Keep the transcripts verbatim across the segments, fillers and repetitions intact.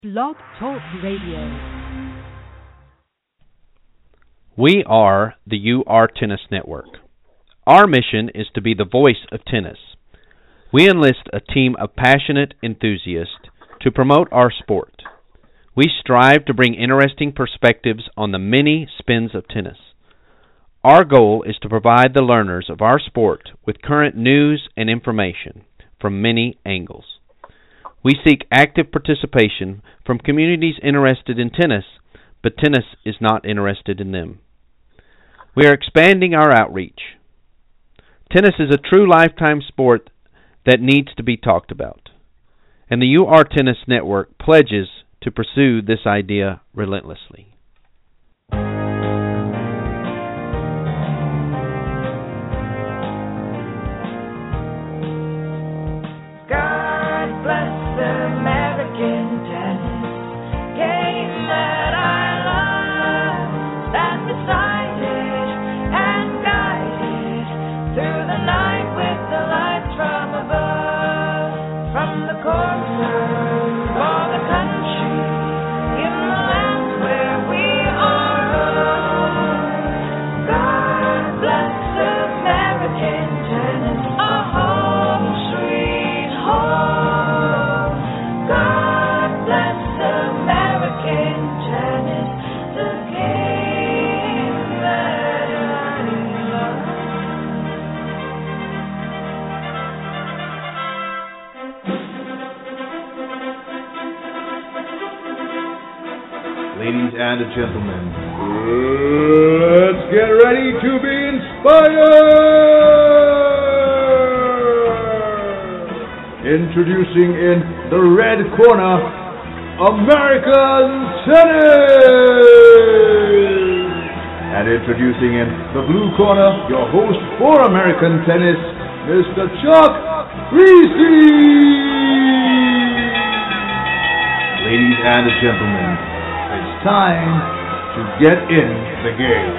Blog Talk Radio. We are the U R Tennis Network. Our mission is to be the voice of tennis. We enlist a team of passionate enthusiasts to promote our sport. We strive to bring interesting perspectives on the many spins of tennis. Our goal is to provide the learners of our sport with current news and information from many angles. We seek active participation from communities interested in tennis, but tennis is not interested in them. We are expanding our outreach. Tennis is a true lifetime sport that needs to be talked about, and the U R Tennis Network pledges to pursue this idea relentlessly. Ladies and gentlemen, let's get ready to be inspired! Introducing in the red corner, American Tennis! And introducing in the blue corner, your host for American Tennis, Mister Chuck Creasy! Ladies and gentlemen, it's time to get in the game.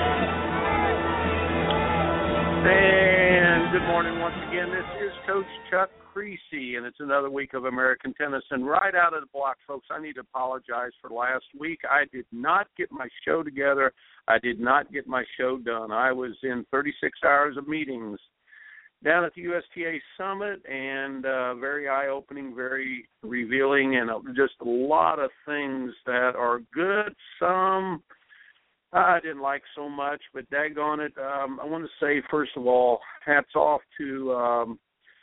And good morning once again. This is Coach Chuck Creasy, and it's another week of American Tennis. And right out of the block, folks, I need to apologize for last week. I did not get my show together. I did not get my show done. I was in thirty-six hours of meetings down at the U S T A Summit, and uh, very eye-opening, very revealing, and uh, just a lot of things that are good. Some I didn't like so much, but daggone it. Um, I want to say, first of all, hats off to um,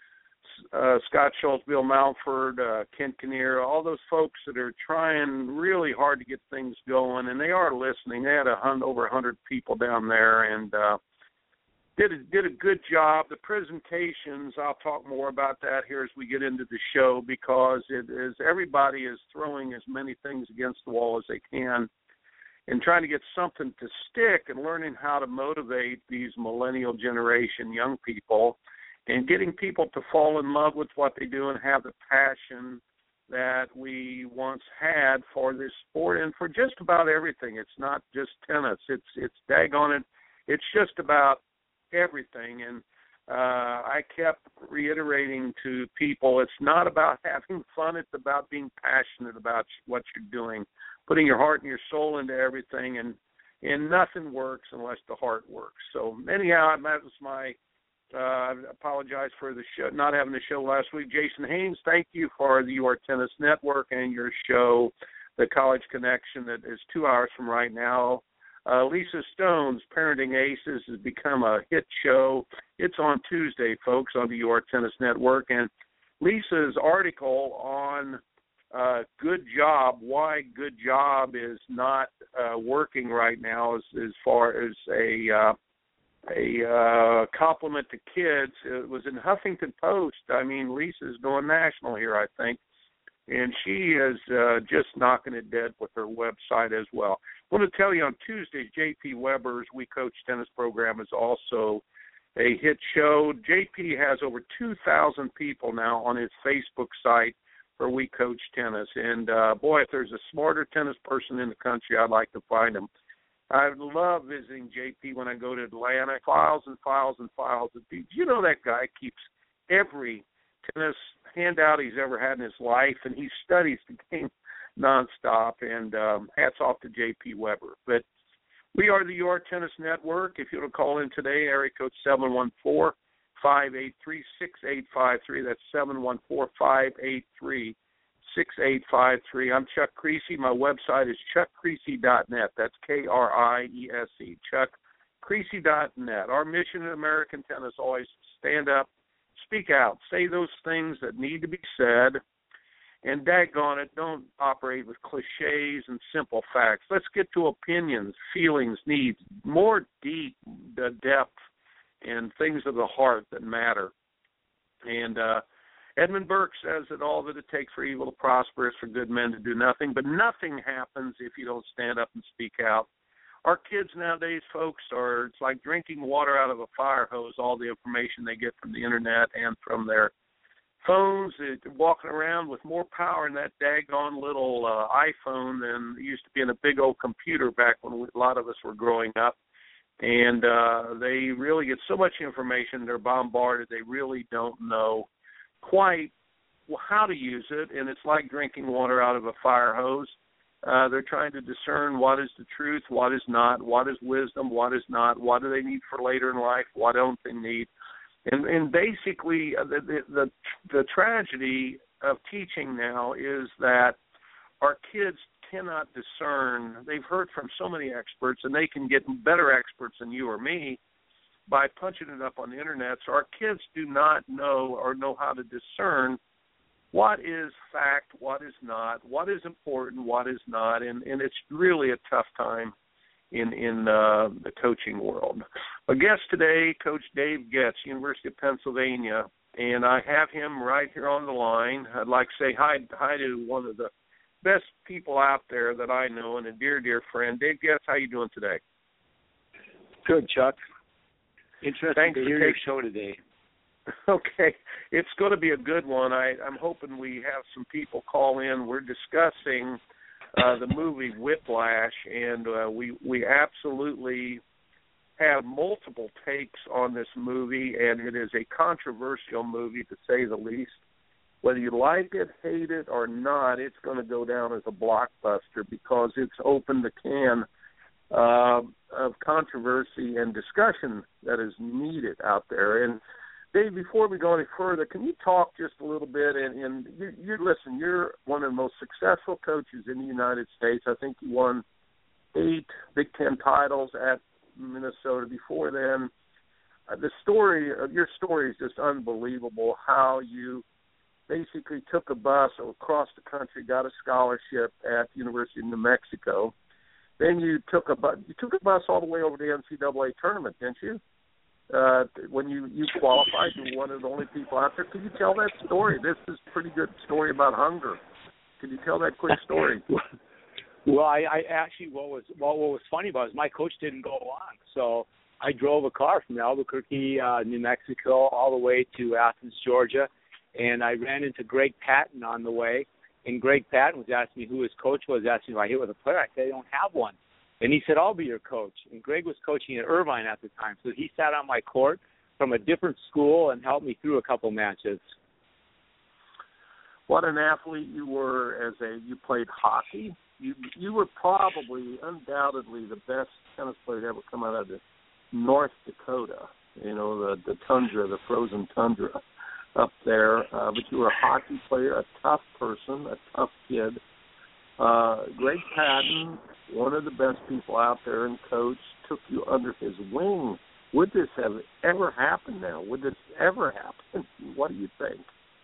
uh, Scott Schultz, Bill Mountford, uh, Kent Kinnear, all those folks that are trying really hard to get things going, and they are listening. They had a hun- over one hundred people down there, and uh, Did a, did a good job. The presentations, I'll talk more about that here as we get into the show, because it is everybody is throwing as many things against the wall as they can and trying to get something to stick and learning how to motivate these millennial generation young people and getting people to fall in love with what they do and have the passion that we once had for this sport and for just about everything. It's not just tennis. It's, it's daggone it. It's just about everything, and uh, I kept reiterating to people, it's not about having fun, it's about being passionate about what you're doing, putting your heart and your soul into everything, and and nothing works unless the heart works. So anyhow, that was my, uh, I apologize for the show, not having the show last week. Jason Haynes, thank you for the U R Tennis Network and your show, The College Connection, that is two hours from right now. Uh, Lisa Stone's Parenting Aces has become a hit show. It's on Tuesday, folks, on the U R Tennis Network. And Lisa's article on uh, Good Job, why Good Job is not uh, working right now as, as far as a uh, a uh, compliment to kids, it was in Huffington Post. I mean, Lisa's going national here, I think. And she is uh, just knocking it dead with her website as well. I want to tell you on Tuesdays, J P Weber's We Coach Tennis program is also a hit show. J P has over two thousand people now on his Facebook site for We Coach Tennis. And, uh, boy, if there's a smarter tennis person in the country, I'd like to find him. I love visiting J P when I go to Atlanta. Files and files and files of people. You know that guy keeps every tennis handout he's ever had in his life, and he studies the game nonstop. And um, hats off to J P Weber. But we are the U R Tennis Network. If you want to call in today, area code seven one four, five eight three, six eight five three. That's seven one four, five eight three, six eight five three. I'm Chuck Creasy. My website is chuck creasy dot net. That's K R I E S E, chuck creasy dot net. Our mission in American tennis always stand up, speak out, say those things that need to be said, and daggone it, don't operate with cliches and simple facts. Let's get to opinions, feelings, needs, more deep uh, depth and things of the heart that matter. And uh, Edmund Burke says that all that it takes for evil to prosper is for good men to do nothing, but nothing happens if you don't stand up and speak out. Our kids nowadays, folks, are it's like drinking water out of a fire hose, all the information they get from the internet and from their phones. They're walking around with more power in that daggone little uh, iPhone than used to be in a big old computer back when we, a lot of us were growing up. And uh, they really get so much information, they're bombarded, they really don't know quite how to use it, and it's like drinking water out of a fire hose. Uh, they're trying to discern what is the truth, what is not, what is wisdom, what is not, what do they need for later in life, what don't they need. And, and basically, uh, the, the, the, the tragedy of teaching now is that our kids cannot discern. They've heard from so many experts, and they can get better experts than you or me by punching it up on the internet. So our kids do not know or know how to discern what is fact, what is not, what is important, what is not, and, and it's really a tough time in in uh, the coaching world. A guest today, Coach Dave Getz, University of Pennsylvania, and I have him right here on the line. I'd like to say hi, hi to one of the best people out there that I know and a dear, dear friend. Dave Getz, how you doing today? Good, Chuck. Interesting Thanks to hear your show today. Okay. It's going to be a good one. I, I'm hoping we have some people call in. We're discussing uh, the movie Whiplash, and uh, we we absolutely have multiple takes on this movie, and it is a controversial movie, to say the least. Whether you like it, hate it, or not, it's going to go down as a blockbuster because it's opened the can uh, of controversy and discussion that is needed out there. And Dave, before we go any further, can you talk just a little bit? And, and you, you listen, you're one of the most successful coaches in the United States. I think you won eight Big Ten titles at Minnesota. Before then, uh, the story of your story is just unbelievable. How you basically took a bus across the country, got a scholarship at the University of New Mexico. Then you took a bus. You took a bus all the way over to the N C double A tournament, didn't you? Uh, when you, you qualified, you were one of the only people out there. Can you tell that story? This is a pretty good story about hunger. Can you tell that quick story? Well, I, I actually, what was well, what was funny about it is my coach didn't go along. So I drove a car from Albuquerque, uh, New Mexico, all the way to Athens, Georgia, and I ran into Greg Patton on the way. And Greg Patton was asking me who his coach was, asking if I hit with a player. I said, I don't have one. And he said, I'll be your coach. And Greg was coaching at Irvine at the time. So he sat on my court from a different school and helped me through a couple matches. What an athlete you were as a, you played hockey. You you were probably, undoubtedly, the best tennis player to ever come out of the North Dakota, you know, the, the tundra, the frozen tundra up there. Uh, but you were a hockey player, a tough person, a tough kid. Uh, Greg Patton, one of the best people out there and coach, took you under his wing. Would this have ever happened now? Would this ever happen? What do you think?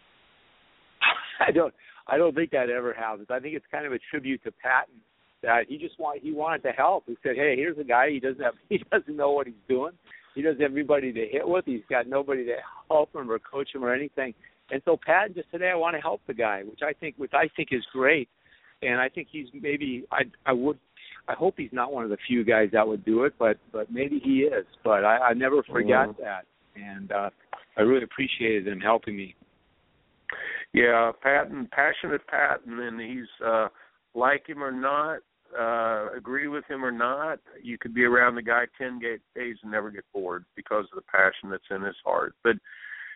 I don't I don't think that ever happens. I think it's kind of a tribute to Patton that he just want he wanted to help. He said, hey, here's a guy, he doesn't have he doesn't know what he's doing. He doesn't have anybody to hit with. He's got nobody to help him or coach him or anything. And so Patton just said, hey, I want to help the guy, which I think which I think is great. And I think he's maybe I I would I hope he's not one of the few guys that would do it, but but maybe he is. But I, I never forgot mm-hmm. that, and uh, I really appreciated him helping me. Yeah, Patton, passionate Patton, and he's uh, like him or not, uh, agree with him or not, you could be around the guy ten days and never get bored because of the passion that's in his heart. But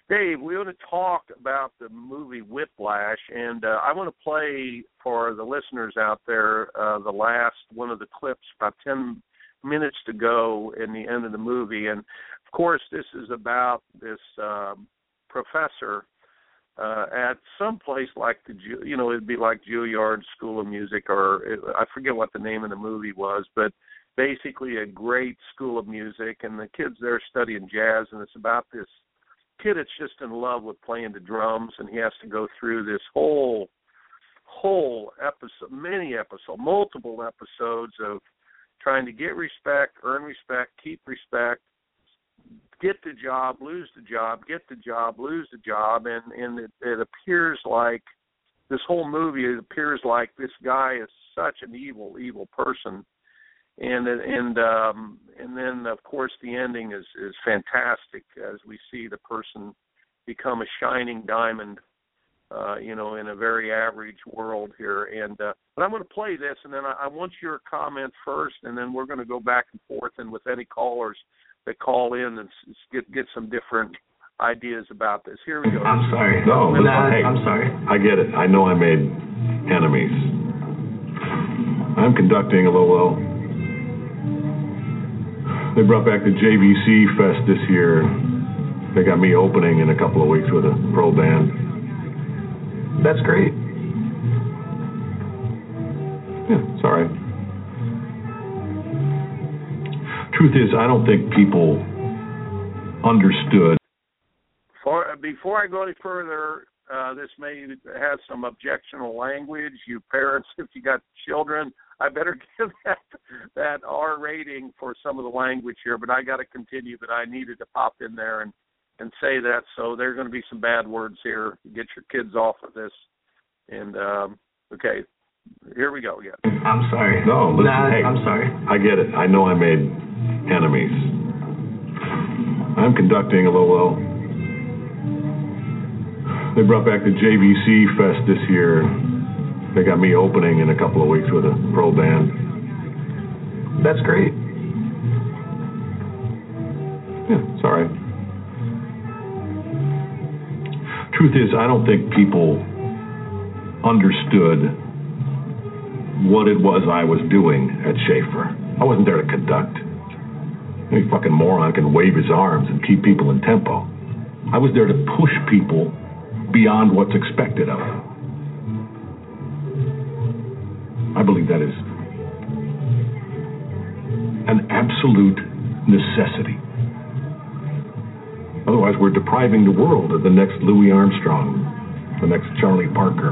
Dave, we want to talk about the movie Whiplash, and uh, I want to play for the listeners out there uh, the last one of the clips, about ten minutes to go in the end of the movie. And, of course, this is about this uh, professor uh, at some place like the, you know, it'd be like Juilliard School of Music, or it, I forget what the name of the movie was, but basically a great school of music, and the kids there studying jazz, and it's about this kid that's just in love with playing the drums, and he has to go through this whole, whole episode, many episodes, multiple episodes of trying to get respect, earn respect, keep respect, get the job, lose the job, get the job, lose the job, and, and it, it appears like, this whole movie, it appears like this guy is such an evil, evil person. And and um, and then, of course, the ending is, is fantastic as we see the person become a shining diamond, uh, you know, in a very average world here. And uh, but I'm going to play this, and then I, I want your comment first, and then we're going to go back and forth, and with any callers that call in and get get some different ideas about this. Here we go. I'm sorry. No, listen, no hey, I'm sorry. I get it. I know I made enemies. I'm conducting a little. They brought back the J V C Fest this year. They got me opening in a couple of weeks with a pro band. That's great. Yeah, it's all right. Truth is, I don't think people understood. For, before I go any further, uh, this may have some objectionable language. You parents, if you got children, I better give that that R rating for some of the language here, but I got to continue. But I needed to pop in there and, and say that. So there are going to be some bad words here. Get your kids off of this. And, um, okay, here we go again. I'm sorry. No, listen, nah, hey, I'm sorry. I get it. I know I made enemies. I'm conducting a little. They brought back the J V C Fest this year. They got me opening in a couple of weeks with a pro band. That's great. Yeah, it's all right. Truth is, I don't think people understood what it was I was doing at Schaefer. I wasn't there to conduct. Any fucking moron can wave his arms and keep people in tempo. I was there to push people beyond what's expected of them. I believe that is an absolute necessity. Otherwise, we're depriving the world of the next Louis Armstrong, the next Charlie Parker.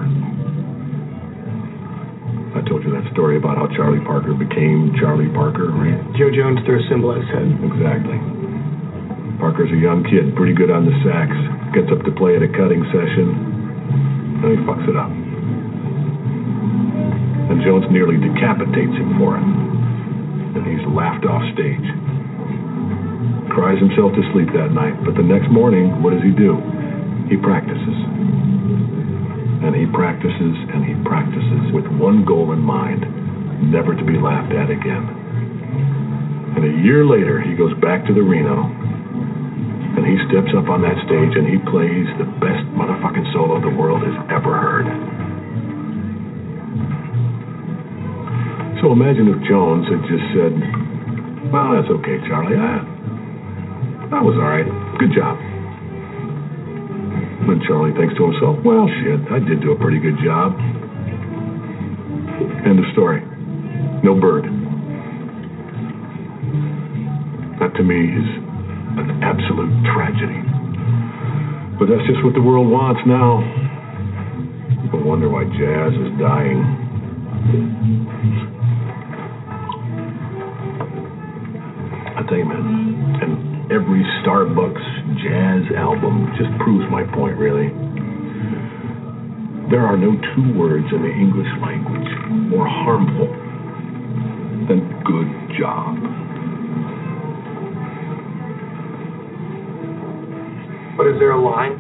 I told you that story about how Charlie Parker became Charlie Parker, right? Joe Jones threw a cymbal at his head. Exactly. Parker's a young kid, pretty good on the sax, gets up to play at a cutting session, and he fucks it up. And Jones nearly decapitates him for it. And he's laughed off stage. Cries himself to sleep that night, but the next morning, what does he do? He practices. And he practices and he practices with one goal in mind, never to be laughed at again. And a year later, he goes back to the Reno, and he steps up on that stage and he plays the best motherfucking solo the world has ever heard. So imagine if Jones had just said, well, that's okay, Charlie. I, that was all right. Good job. And Charlie thinks to himself, well, shit, I did do a pretty good job. End of story. No bird. That to me is an absolute tragedy. But that's just what the world wants now. People wonder why jazz is dying. I tell you, man, and every Starbucks jazz album just proves my point, really. There are no two words in the English language more harmful than good job. But is there a line?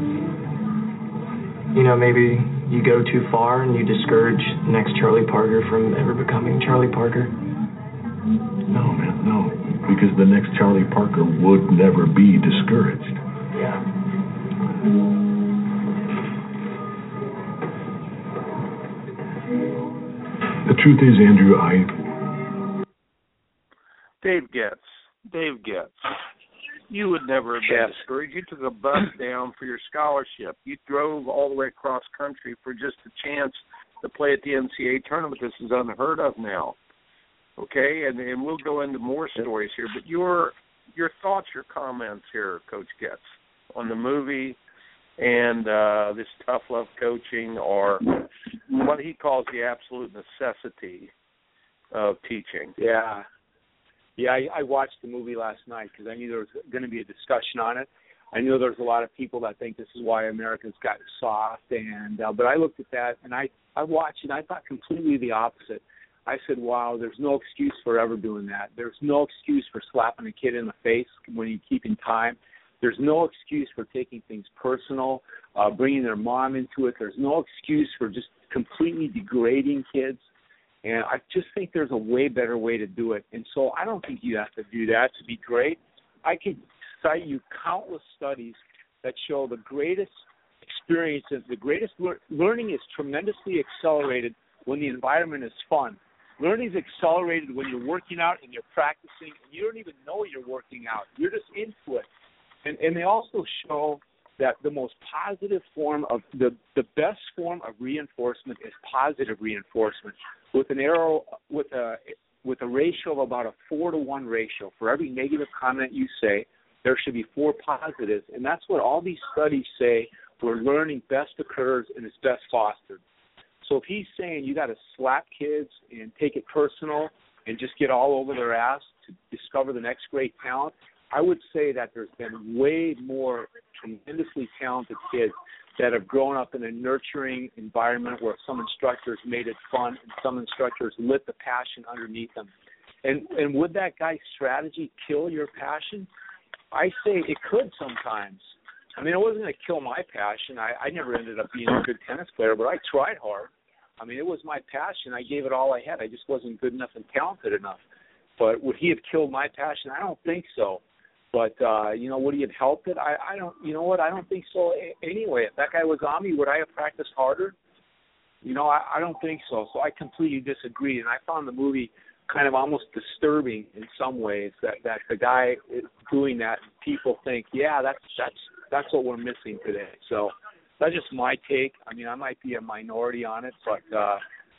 You know, maybe you go too far and you discourage the next Charlie Parker from ever becoming Charlie Parker? No, man, no. Because the next Charlie Parker would never be discouraged. Yeah. The truth is, Andrew, I... Dave Getz. Dave Getz. You would never have been Yes. discouraged. You took a bus down for your scholarship. You drove all the way across country for just a chance to play at the N C double A tournament. This is unheard of now. Okay, and, and we'll go into more stories here. But your your thoughts, your comments here, Coach Getz, on the movie and uh, this tough love coaching, or what he calls the absolute necessity of teaching. Yeah. Yeah, I, I watched the movie last night because I knew there was going to be a discussion on it. I knew there was a lot of people that think this is why Americans got soft, and uh, but I looked at that and I, I watched and I thought completely the opposite. I said, wow, there's no excuse for ever doing that. There's no excuse for slapping a kid in the face when you're keeping time. There's no excuse for taking things personal, uh, bringing their mom into it. There's no excuse for just completely degrading kids. And I just think there's a way better way to do it. And so I don't think you have to do that to be great. I could cite you countless studies that show the greatest experiences, the greatest lear- learning is tremendously accelerated when the environment is fun. Learning is accelerated when you're working out and you're practicing, and you don't even know you're working out. You're just into it. And, and they also show that the most positive form of, the, the best form of reinforcement is positive reinforcement. With an arrow, with a with a ratio of about a four to one ratio. For every negative comment you say, there should be four positives, and that's what all these studies say. Where learning best occurs and is best fostered. So if he's saying you got to slap kids and take it personal and just get all over their ass to discover the next great talent, I would say that there's been way more tremendously talented kids that have grown up in a nurturing environment where some instructors made it fun and some instructors lit the passion underneath them. And and would that guy's strategy kill your passion? I say it could sometimes. I mean, it wasn't going to kill my passion. I, I never ended up being a good tennis player, but I tried hard. I mean, it was my passion. I gave it all I had. I just wasn't good enough and talented enough. But would he have killed my passion? I don't think so. But, uh, you know, would he have helped it? I, I don't, you know what, I don't think so anyway. If that guy was on me, would I have practiced harder? You know, I, I don't think so. So I completely disagree. And I found the movie kind of almost disturbing in some ways that, that the guy is doing that, people think, yeah, that's that's that's what we're missing today. So that's just my take. I mean, I might be a minority on it, but uh,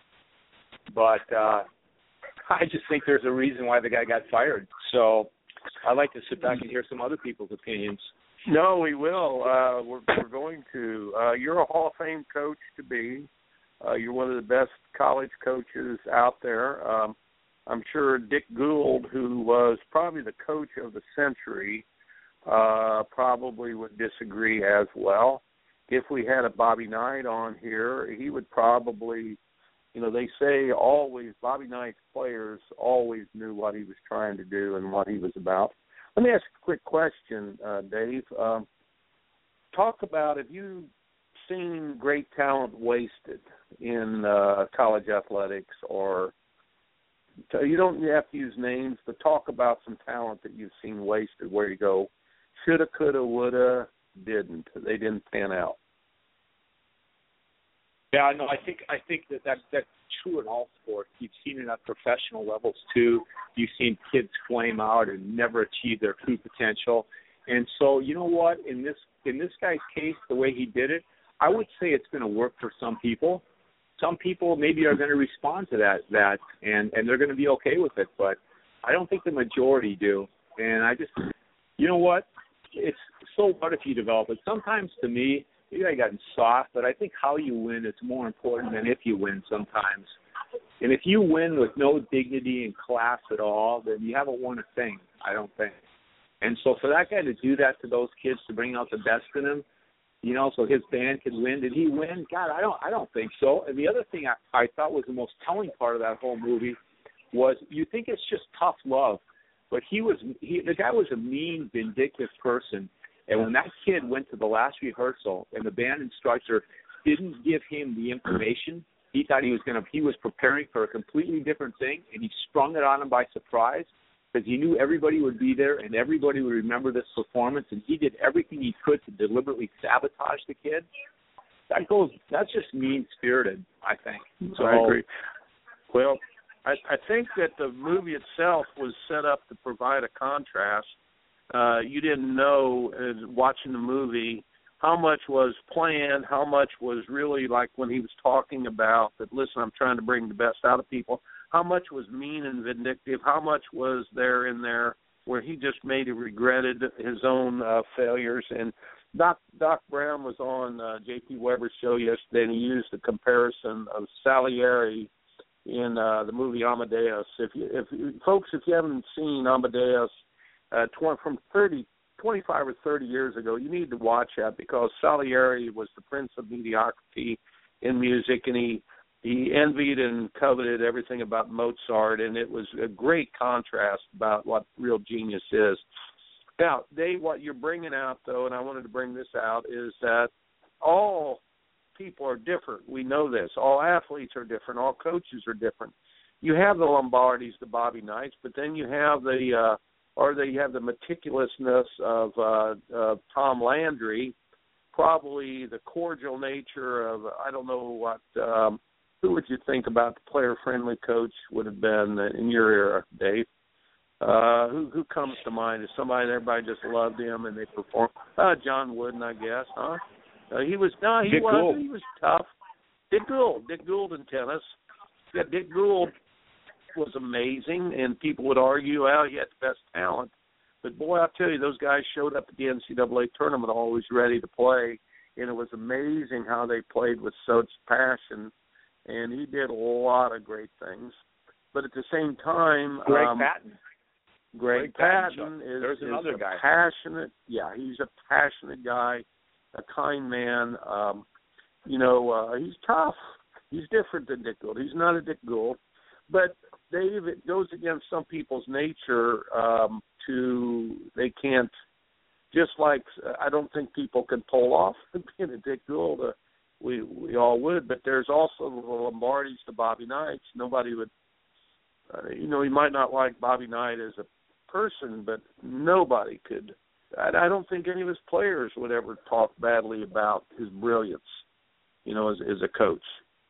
but uh, I just think there's a reason why the guy got fired. So I'd like to sit back and hear some other people's opinions. No, we will. Uh, we're, we're going to. Uh, you're a Hall of Fame coach to be. Uh, you're one of the best college coaches out there. Um, I'm sure Dick Gould, who was probably the coach of the century, uh, probably would disagree as well. If we had a Bobby Knight on here, he would probably, you know, they say always, Bobby Knight's players always knew what he was trying to do and what he was about. Let me ask a quick question, uh, Dave. Um, talk about, have you seen great talent wasted in uh, college athletics, or so you don't have to use names, but talk about some talent that you've seen wasted where you go, shoulda, coulda, woulda, didn't. They didn't pan out. Yeah, no, I think I think that, that that's true in all sports. You've seen it at professional levels too. You've seen kids flame out and never achieve their true potential. And so, you know what? In this in this guy's case, the way he did it, I would say it's going to work for some people. Some people maybe are going to respond to that that and and they're going to be okay with it. But I don't think the majority do. And I just, you know what? It's so what if you develop it? Sometimes to me, maybe I gotten soft, but I think how you win is more important than if you win sometimes. And if you win with no dignity and class at all, then you haven't won a thing, I don't think. And so for that guy to do that to those kids, to bring out the best in them, you know, so his band could win, did he win? God, I don't I don't think so. And the other thing I, I thought was the most telling part of that whole movie was you think it's just tough love, but he was he, the guy was a mean, vindictive person. And when that kid went to the last rehearsal and the band instructor didn't give him the information, he thought he was going to, he was preparing for a completely different thing, and he sprung it on him by surprise. because he knew everybody would be there and everybody would remember this performance, and he did everything he could to deliberately sabotage the kid. That goes. That's just mean-spirited, I think. So I agree. Well, I, I think that the movie itself was set up to provide a contrast. Uh, you didn't know, uh, watching the movie, how much was planned, how much was really like when he was talking about that, listen, I'm trying to bring the best out of people, how much was mean and vindictive, how much was there in there where he just made he regretted his own uh, failures. And Doc Doc Brown was on uh, J P Weber's show yesterday, and he used the comparison of Salieri in uh, the movie Amadeus. If you, if you, folks, if you haven't seen Amadeus uh, tw- from thirty, twenty-five or thirty years ago, you need to watch that, because Salieri was the prince of mediocrity in music, and he he envied and coveted everything about Mozart, and it was a great contrast about what real genius is. Now, Dave, what you're bringing out, though, and I wanted to bring this out, is that all people are different. We know this. All athletes are different. All coaches are different. You have the Lombardis, the Bobby Knights, but then you have the, uh, or they have the meticulousness of uh, uh, Tom Landry, probably the cordial nature of, I don't know what, um, who would you think about the player-friendly coach would have been in your era, Dave? Uh, who who comes to mind? Is somebody that everybody just loved him and they performed? Uh, John Wooden, I guess, huh? Uh, he was no, he Dick was Gould. he was tough. Dick Gould, Dick Gould in tennis. Yeah, Dick Gould was amazing, and people would argue, well, he had the best talent. But boy, I'll tell you, those guys showed up at the N C double A tournament always ready to play, and it was amazing how they played with such passion. And he did a lot of great things. But at the same time, Greg um, Patton. Greg, Greg Patton Patton is, There's is another a guy. passionate, yeah, he's a passionate guy, a kind man. Um, you know, uh, he's tough. He's different than Dick Gould. He's not a Dick Gould. But, Dave, it goes against some people's nature um, to, they can't, just like I don't think people can pull off being a Dick Gould. Uh, we, we all would. But there's also the Lombardis, the Bobby Knights. Nobody would, uh, you know, he might not like Bobby Knight as a person, but nobody could. I, I don't think any of his players would ever talk badly about his brilliance, you know, as, as a coach.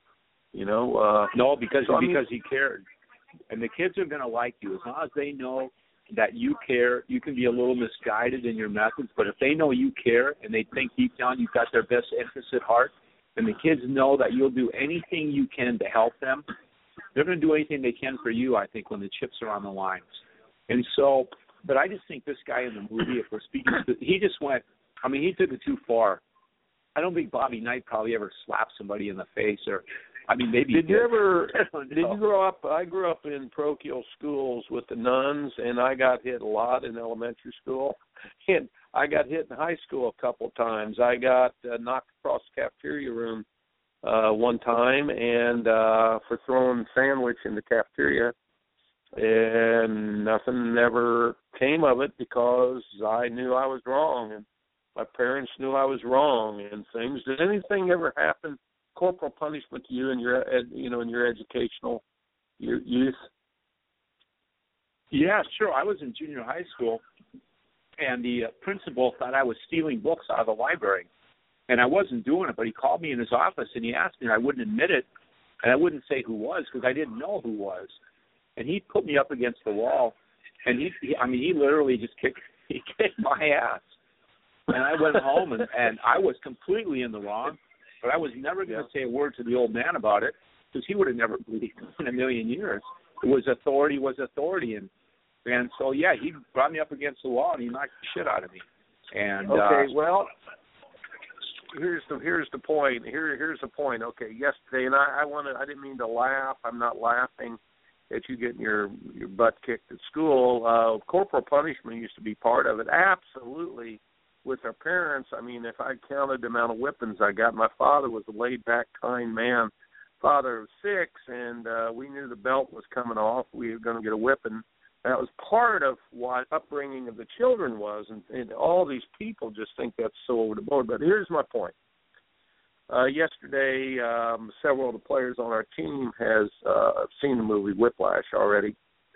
You know, uh, no, because so, because I mean, he cared, and the kids are going to like you as long as they know that you care. You can be a little misguided in your methods, but if they know you care and they think deep down you've got their best interests at heart, and the kids know that you'll do anything you can to help them, they're going to do anything they can for you. I think when the chips are on the line, and so. But I just think this guy in the movie, if we're speaking, he just went. I mean, he took it too far. I don't think Bobby Knight probably ever slapped somebody in the face, or I mean, maybe. Did he you did. ever? Did you grow up? I grew up in parochial schools with the nuns, and I got hit a lot in elementary school. And I got hit in high school a couple of times. I got uh, knocked across the cafeteria room uh, one time, and uh, for throwing a sandwich in the cafeteria. And nothing ever came of it because I knew I was wrong, and my parents knew I was wrong, and things. Did anything ever happen, corporal punishment to you in your, you know, in your educational your youth? Yeah, sure. I was in junior high school, and the uh, principal thought I was stealing books out of the library, and I wasn't doing it. But he called me in his office, and he asked me, and I wouldn't admit it, and I wouldn't say who was because I didn't know who was. And he put me up against the wall, and he, he I mean, he literally just kicked, he kicked my ass. And I went home, and, and I was completely in the wrong, but I was never going to say a word to the old man about it because he would have never believed in a million years. It was authority was authority, and and so yeah, he brought me up against the wall, and he knocked the shit out of me. And okay, uh, well, here's the here's the point. Here here's the point. Okay, yesterday, and I, I wanted I didn't mean to laugh. I'm not laughing at you getting your, your butt kicked at school. Uh, corporal punishment used to be part of it. Absolutely. With our parents, I mean, if I counted the amount of whippings I got, my father was a laid-back, kind man, father of six, and uh, we knew the belt was coming off. We were going to get a whipping. That was part of what upbringing of the children was, and, and all these people just think that's so over the board. But here's my point. Uh, yesterday, um, several of the players on our team has uh, seen the movie Whiplash already,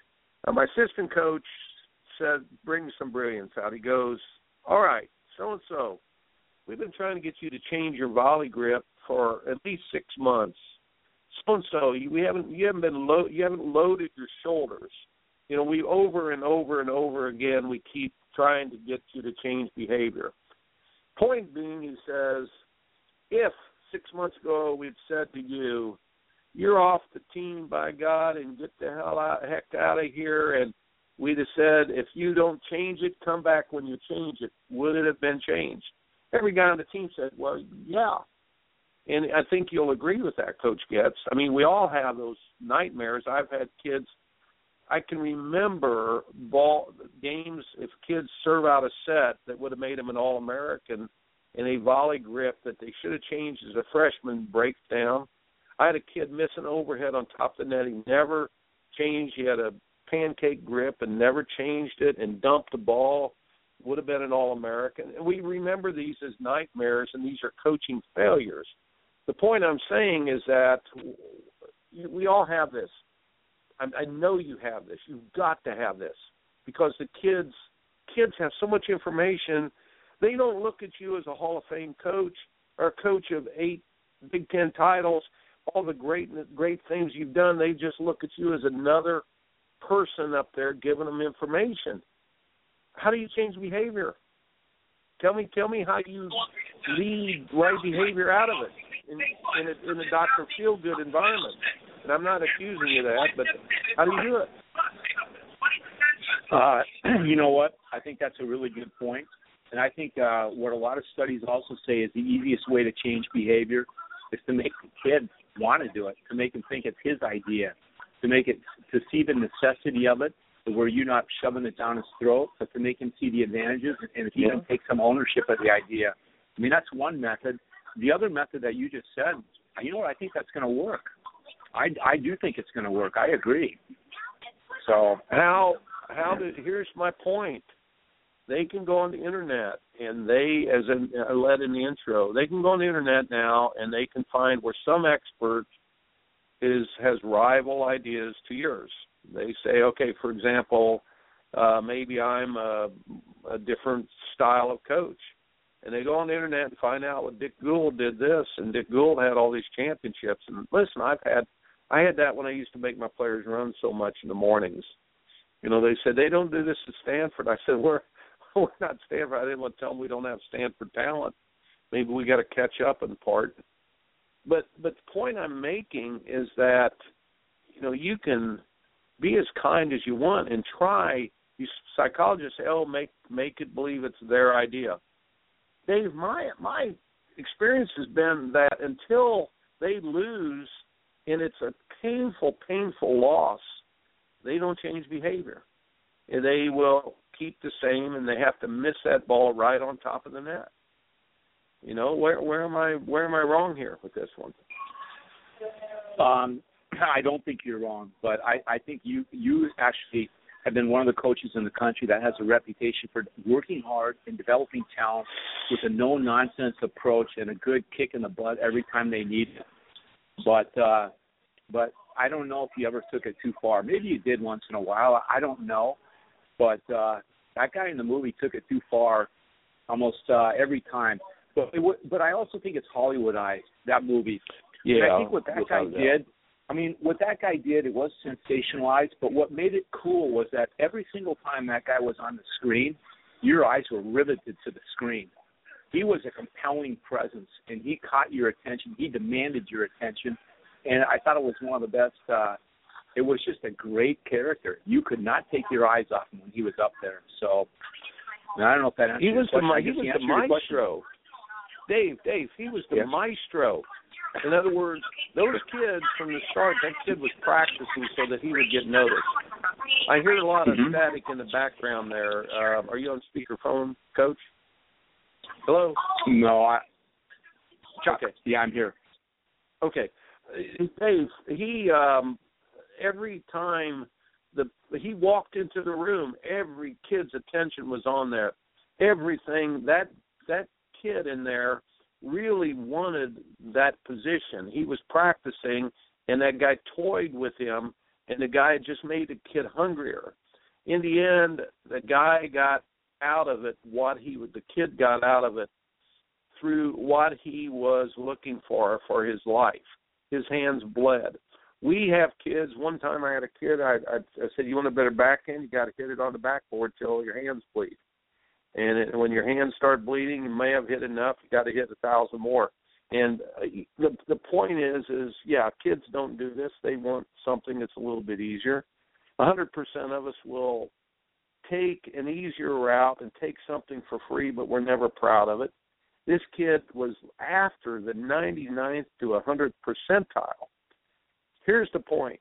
Uh, my assistant coach said, bring some brilliance out. He goes, all right, so-and-so, we've been trying to get you to change your volley grip for at least six months. So-and-so, you, we haven't, you haven't been lo- you haven't loaded your shoulders. You know, we over and over and over again, we keep trying to get you to change behavior. Point being, he says, if six months ago we'd said to you, you're off the team, by God, and get the hell out, heck out of here, and we'd have said, if you don't change it, come back when you change it, would it have been changed? Every guy on the team said, well, yeah. And I think you'll agree with that, Coach Getz. I mean, we all have those nightmares. I've had kids, I can remember ball games, if kids serve out a set that would have made them an All-American, and a volley grip that they should have changed as a freshman breaks down. I had a kid miss an overhead on top of the net. He never changed. He had a pancake grip and never changed it and dumped the ball. Would have been an All-American. And we remember these as nightmares, and these are coaching failures. The point I'm saying is that we all have this. I know you have this. You've got to have this because the kids kids have so much information. They don't look at you as a Hall of Fame coach or a coach of eight Big Ten titles, all the great great things you've done. They just look at you as another person up there giving them information. How do you change behavior? Tell me, tell me how you lead right behavior out of it in, in, a, in a Doctor Feelgood environment. And I'm not accusing you of that, but how do you do it? Uh, you know what? I think that's a really good point. And I think uh, what a lot of studies also say is the easiest way to change behavior is to make the kid want to do it, to make him think it's his idea, to make it, to see the necessity of it, where you're not shoving it down his throat, but to make him see the advantages and if he can take some ownership of the idea. I mean, that's one method. The other method that you just said, you know what, I think that's going to work. I, I do think it's going to work. I agree. So how how did here's my point. They can go on the internet and they, as I led in the intro, they can go on the internet now and they can find where some expert is has rival ideas to yours. They say, okay, for example, uh, maybe I'm a, a different style of coach. And they go on the internet and find out what Dick Gould did this, and Dick Gould had all these championships. And listen, I've had, I had that when I used to make my players run so much in the mornings. You know, they said, they don't do this at Stanford. I said, we're, we're not Stanford. I didn't want to tell them we don't have Stanford talent. Maybe we got to catch up in part. But, but the point I'm making is that, you know, you can be as kind as you want and try. You psychologists say, oh, make, make it believe it's their idea. Dave, my my experience has been that until they lose, and it's a painful, painful loss, they don't change behavior. And they will keep the same, and they have to miss that ball right on top of the net. You know, where where am I where am I wrong here with this one? Um, I don't think you're wrong, but I, I think you you actually have been one of the coaches in the country that has a reputation for working hard and developing talent with a no-nonsense approach and a good kick in the butt every time they need it. But uh, but I don't know if you ever took it too far. Maybe you did once in a while. I don't know. But uh, that guy in the movie took it too far almost uh, every time. But it w- but I also think it's Hollywoodized, that movie. Yeah. And I think what that guy did, I mean, what that guy did, it was sensationalized, but what made it cool was that every single time that guy was on the screen, your eyes were riveted to the screen. He was a compelling presence, and he caught your attention. He demanded your attention, and I thought it was one of the best. Uh, it was just a great character. You could not take your eyes off him when he was up there. So, and I don't know if that answers he was your the, question. he was the maestro. Dave, Dave, he was the yes. maestro. In other words, those kids from the start, that kid was practicing so that he would get noticed. I hear a lot of mm-hmm. static in the background there. Uh, are you on speakerphone, Coach? Hello? No, I. Chuck. Okay. Yeah, I'm here. Okay. Dave, he, um, every time the he walked into the room, every kid's attention was on there. Everything, that that kid in there really wanted that position. He was practicing, and that guy toyed with him and the guy just made the kid hungrier. In the end, the guy got out of it what he would, the kid got out of it through what he was looking for for his life. His hands bled. We have kids. One time I had a kid, I, I, I said, you want a better backhand? You got to hit it on the backboard till your hands bleed. And it, when your hands start bleeding, you may have hit enough. You got to hit a thousand more. And uh, the the point is, is yeah, kids don't do this. They want something that's a little bit easier. A hundred percent of us will take an easier route and take something for free, but we're never proud of it. This kid was after the ninety-ninth to a hundredth percentile. Here's the point.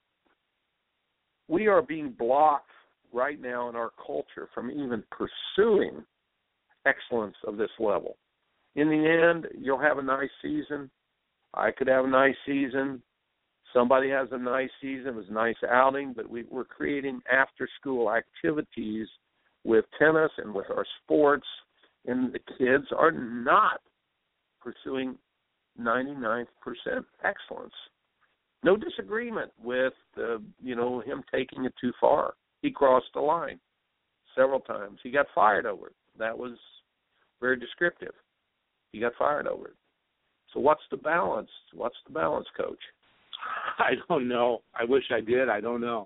We are being blocked right now in our culture from even pursuing excellence of this level. In the end, you'll have a nice season. I could have a nice season. Somebody has a nice season. It was a nice outing, but we, we're creating after-school activities with tennis and with our sports, and the kids are not pursuing ninety-ninth percent excellence. No disagreement with, uh, you know, him taking it too far. He crossed the line several times. He got fired over it. That was very descriptive. He got fired over it. So what's the balance? What's the balance, Coach? I don't know. I wish I did. I don't know.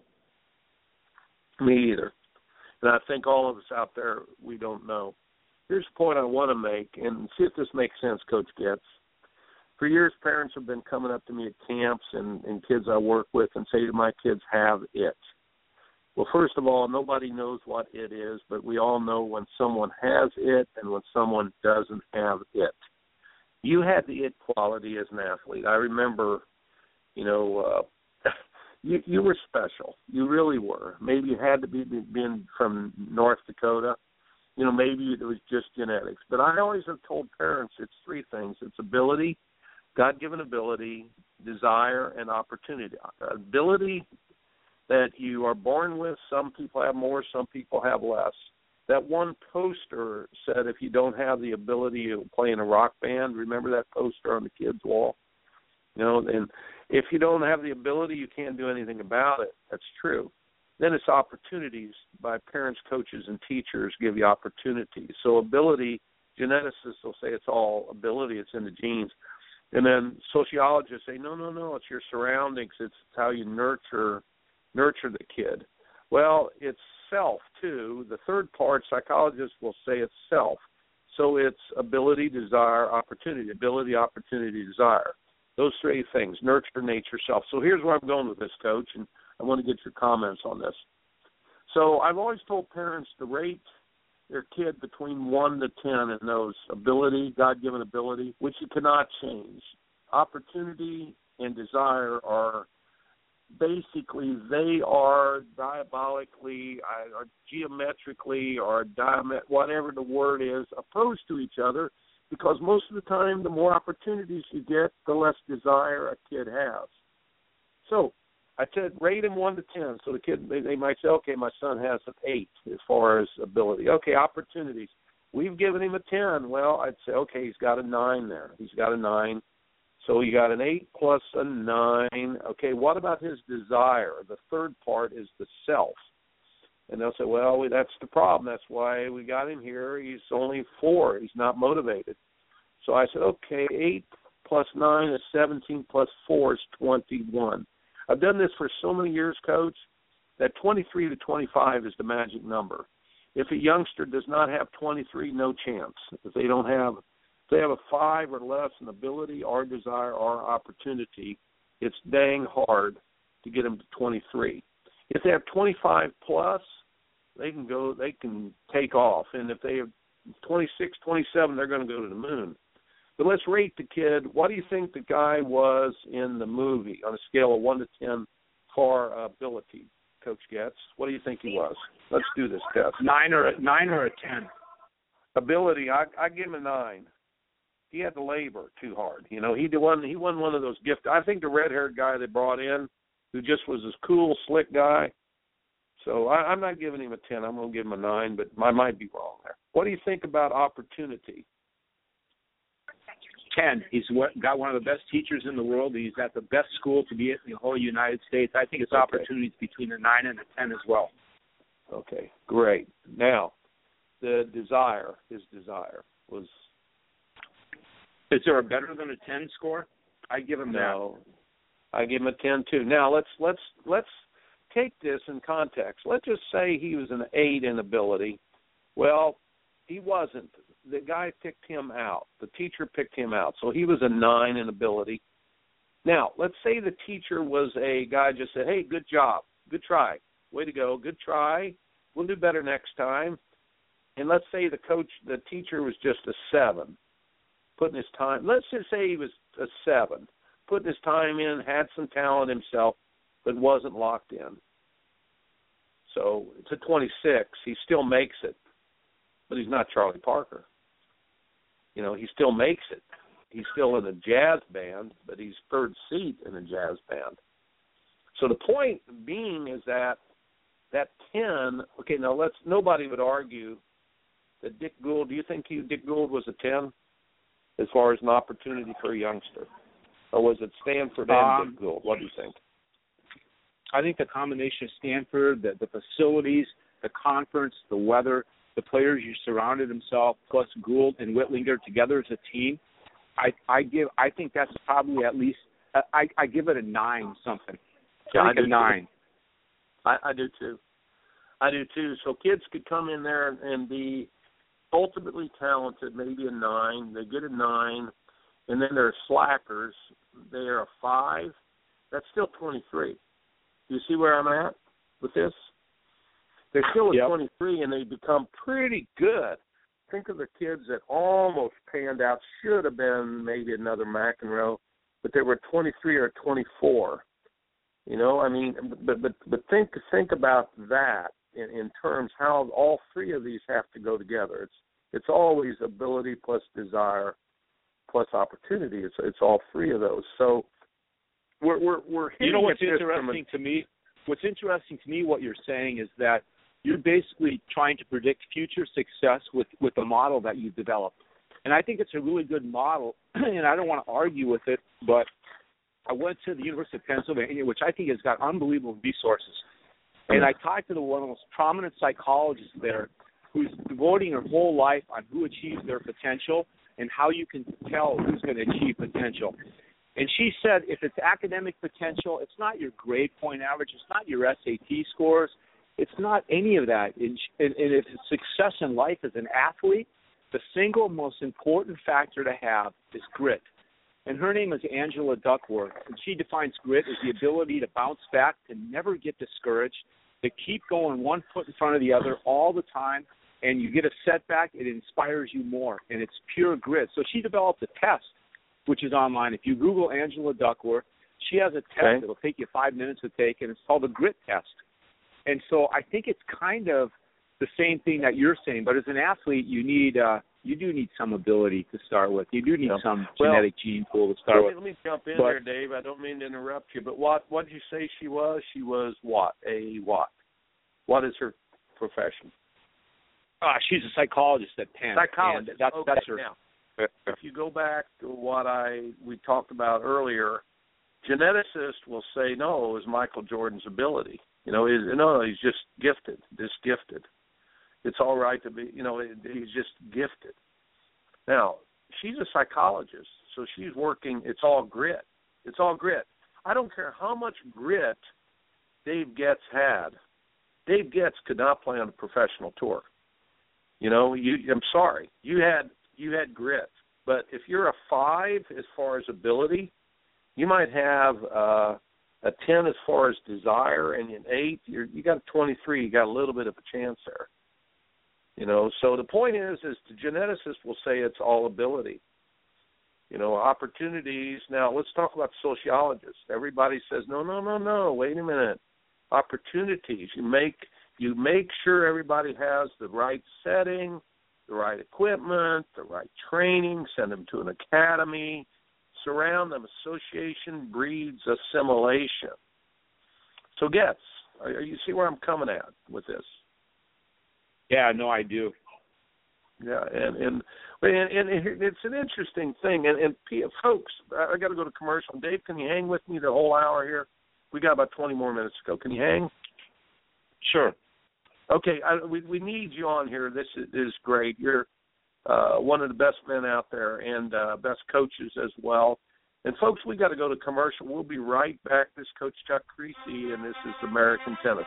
Me either. And I think all of us out there, we don't know. Here's the point I want to make, and see if this makes sense, Coach Getz. For years, parents have been coming up to me at camps and, and kids I work with and say to my kids, have it. Well, first of all, nobody knows what it is, but we all know when someone has it and when someone doesn't have it. You had the it quality as an athlete. I remember, you know, uh, you, you were special. You really were. Maybe you had to be being from North Dakota. You know, maybe it was just genetics. But I always have told parents it's three things. It's ability, God-given ability, desire, and opportunity. Ability that you are born with, some people have more, some people have less. That one poster said if you don't have the ability to play in a rock band, remember that poster on the kids' wall? You know, and if you don't have the ability, you can't do anything about it. That's true. Then it's opportunities by parents, coaches, and teachers give you opportunities. So ability, geneticists will say it's all ability, it's in the genes. And then sociologists say, no, no, no, it's your surroundings. It's how you nurture nurture the kid. Well, it's self, too. The third part, psychologists will say it's self. So it's ability, desire, opportunity. Ability, opportunity, desire. Those three things, nurture, nature, self. So here's where I'm going with this, Coach, and I want to get your comments on this. So I've always told parents to rate their kid between one to ten in those ability, God-given ability, which you cannot change. Opportunity and desire are basically, they are diabolically, or geometrically, or diamet, whatever the word is, opposed to each other, because most of the time, the more opportunities you get, the less desire a kid has. So I said rate him one to ten. So the kid, they, they might say, okay, my son has an eight as far as ability. Okay, opportunities. We've given him a ten. Well, I'd say, okay, he's got a nine there. He's got a nine. So you got an eight plus a nine. Okay, what about his desire? The third part is the self. And they'll say, well, that's the problem. That's why we got him here. He's only four. He's not motivated. So I said, okay, eight plus nine is seventeen plus four is twenty-one. I've done this for so many years, Coach, that twenty-three to twenty-five is the magic number. If a youngster does not have twenty-three, no chance. If they don't have, if they have a five or less in ability or desire or opportunity, it's dang hard to get them to twenty-three. If they have twenty-five plus, they can go, they can take off. And if they have twenty-six, twenty-seven, they're going to go to the moon. But let's rate the kid. What do you think the guy was in the movie on a scale of one to ten for ability, Coach Getz? What do you think he was? Let's do this test. Nine or a, nine or a ten. Ability, I I give him a nine. He had to labor too hard. You know, he won. He won one of those gift. I think the red-haired guy they brought in, who just was this cool, slick guy. So I, I'm not giving him a ten. I'm going to give him a nine, but I might be wrong there. What do you think about opportunity? ten. He's got one of the best teachers in the world. He's at the best school to be in the whole United States. I think it's okay. opportunities between a nine and a ten as well. Okay, great. Now, the desire, his desire was. Is there a better than a ten score? I give him no. that. I give him a ten too. Now let's let's let's take this in context. Let's just say he was an eight in ability. Well, he wasn't. The guy picked him out. The teacher picked him out. So he was a nine in ability. Now, let's say the teacher was a guy just said, hey, good job. Good try. Way to go. Good try. We'll do better next time. And let's say the coach, the teacher was just a seven, putting his time. Let's just say he was a seven, putting his time in, had some talent himself, but wasn't locked in. So it's a twenty-six. He still makes it, but he's not Charlie Parker. You know, he still makes it. He's still in a jazz band, but he's third seat in a jazz band. So the point being is that that ten, okay, now let's, nobody would argue that Dick Gould, do you think he, Dick Gould was a ten as far as an opportunity for a youngster? Or was it Stanford and um, Dick Gould? What do you think? I think the combination of Stanford, the, the facilities, the conference, the weather, the players you surrounded himself, plus Gould and Whitlinger together as a team, I, I give. I think that's probably at least. I, I give it a nine something. Yeah, I I do a nine. I, I do too. I do too. So kids could come in there and be ultimately talented, maybe a nine. They get a nine, and then they're slackers. They are a five. That's still twenty-three. Do you see where I'm at with this? They're still at yep. twenty-three, and they become pretty good. Think of the kids that almost panned out, should have been maybe another McEnroe, but they were twenty-three or twenty-four. You know, I mean, but but but think think about that in, in terms how all three of these have to go together. It's it's always ability plus desire plus opportunity. It's it's all three of those. So we're we're we're you know what's a, interesting to me. What's interesting to me, what you're saying is that you're basically trying to predict future success with, with the model that you've developed. And I think it's a really good model, and I don't want to argue with it, but I went to the University of Pennsylvania, which I think has got unbelievable resources. And I talked to the, one of the most prominent psychologists there who's devoting her whole life on who achieves their potential and how you can tell who's going to achieve potential. And she said if it's academic potential, it's not your grade point average, it's not your S A T scores, it's not any of that. And, and if it's success in life as an athlete, the single most important factor to have is grit. And her name is Angela Duckworth, and she defines grit as the ability to bounce back, to never get discouraged, to keep going one foot in front of the other all the time, and you get a setback, it inspires you more, and it's pure grit. So she developed a test, which is online. If you Google Angela Duckworth, she has a test okay. that will take you five minutes to take, and it's called the grit test. And so I think it's kind of the same thing that you're saying, but as an athlete, you need uh, you do need some ability to start with. You do need yeah. some well, genetic gene pool to start let me, with. Let me jump in but, there, Dave. I don't mean to interrupt you, but what what did you say she was? She was what? A what? What is her profession? Uh, she's a psychologist at Penn. Psychologist. And that's, okay. that's her. Now, if you go back to what I we talked about earlier, geneticists will say no, it was Michael Jordan's ability. You know, he's, no, he's just gifted, just gifted. It's all right to be, you know, he's just gifted. Now, she's a psychologist, so she's working, it's all grit. It's all grit. I don't care how much grit Dave Getz had. Dave Getz could not play on a professional tour. You know, you, I'm sorry. You had you had grit. But if you're a five as far as ability, you might have uh, a ten as far as desire, and an eight, you're, you got a twenty-three. You got a little bit of a chance there. You know, so the point is, is the geneticist will say it's all ability. You know, opportunities. Now, let's talk about sociologists. Everybody says, no, no, no, no, wait a minute. Opportunities. You make you make sure everybody has the right setting, the right equipment, the right training, send them to an academy, surround them. Association breeds assimilation. So, Getz, you see where I'm coming at with this? Yeah, no, I do. Yeah, and, and And, and it's an interesting thing. And, and folks, I got to go to commercial. Dave, can you hang with me the whole hour here? We got about twenty more minutes to go. Can you hang? Sure. Okay, I, we we need you on here. This is, is great. You're uh, one of the best men out there and uh, best coaches as well. And, folks, we got to go to commercial. We'll be right back. This is Coach Chuck Creasy, and this is American Tennis.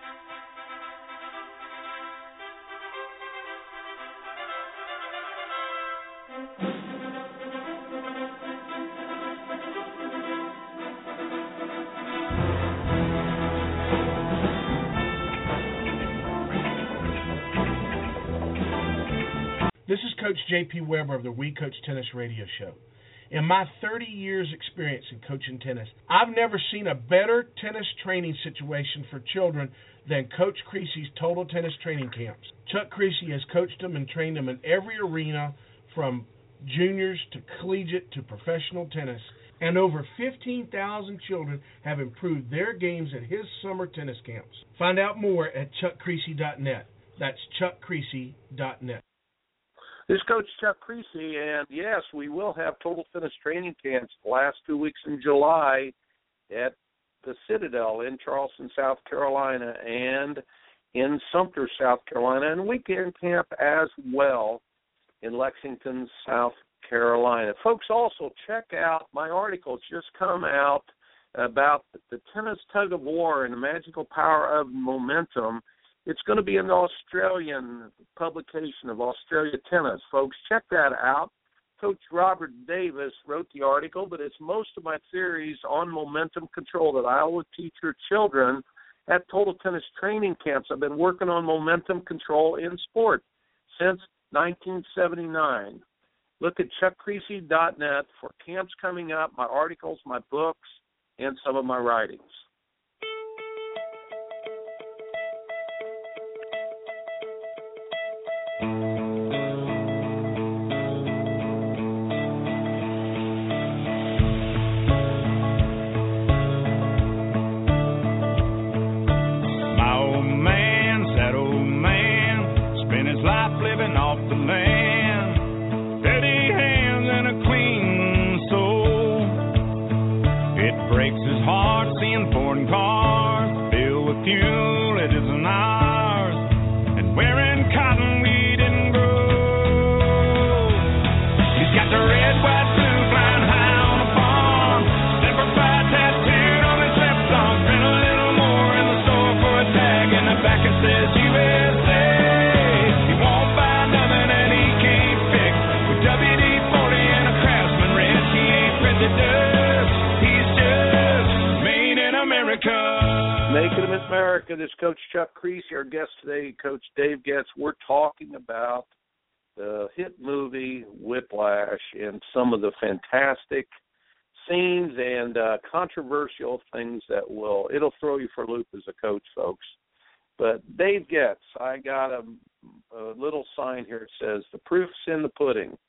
This is Coach J P. Weber of the We Coach Tennis radio show. In my thirty years experience in coaching tennis, I've never seen a better tennis training situation for children than Coach Creasy's Total Tennis Training Camps. Chuck Creasy has coached them and trained them in every arena from juniors to collegiate to professional tennis, and over fifteen thousand children have improved their games at his summer tennis camps. Find out more at chuck creasy dot net. That's chuck creasy dot net. This is Coach Chuck Creasy, and yes, we will have Total Tennis Training Camps the last two weeks in July at the Citadel in Charleston, South Carolina, and in Sumter, South Carolina, and weekend camp as well in Lexington, South Carolina. Folks, also check out my article. It's just come out about the tennis tug of war and the magical power of momentum. It's going to be an Australian publication of Australia Tennis. Folks, check that out. Coach Robert Davis wrote the article, but it's most of my theories on momentum control that I will teach your children at Total Tennis Training Camps. I've been working on momentum control in sport since nineteen seventy-nine. Look at chuck creasy dot net for camps coming up, my articles, my books, and some of my writings. America, this is Coach Chuck Creasy. Our guest today, Coach Dave Getz. We're talking about the hit movie Whiplash and some of the fantastic scenes and uh, controversial things that will, it'll throw you for a loop as a coach, folks. But Dave Getz, I got a, a little sign here that says, the proof's in the pudding.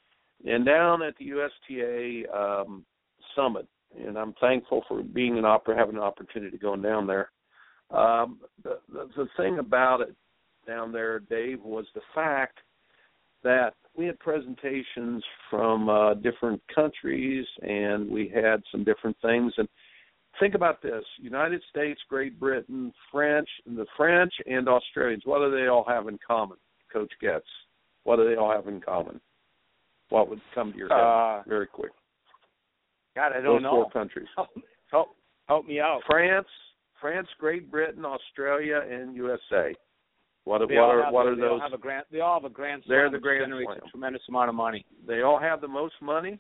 And down at the U S T A um, Summit, and I'm thankful for being an op- having an opportunity going down there. Um, the, the, the thing about it down there, Dave, was the fact that we had presentations from uh, different countries, and we had some different things. And think about this: United States, Great Britain, French, the French, and Australians. What do they all have in common, Coach Getz? What do they all have in common? What would come to your head uh, very quick? God, I don't Those know. Four countries. Help, help, help me out. France. France, Great Britain, Australia, and U S A. What, they what all are have, what they are those? All have a grand, they all have a grand slam. They're the grand generates slam. A tremendous amount of money. They all have the most money,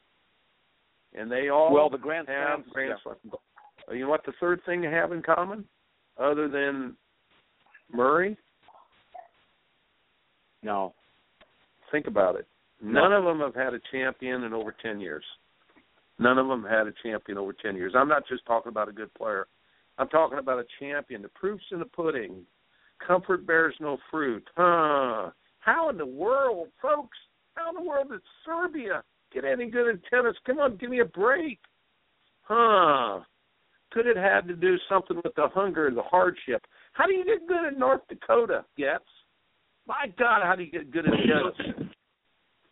and they all well the grand have slams, grand yeah. slam. You know what the third thing they have in common, other than Murray? No. Think about it. None no. of them have had a champion in over ten years. None of them had a champion over ten years. I'm not just talking about a good player. I'm talking about a champion. The proof's in the pudding. Comfort bears no fruit. Huh. How in the world, folks, how in the world did Serbia get any good at tennis? Come on, give me a break. Huh. Could it have to do something with the hunger, the hardship? How do you get good at North Dakota, Getz? My God, how do you get good at tennis?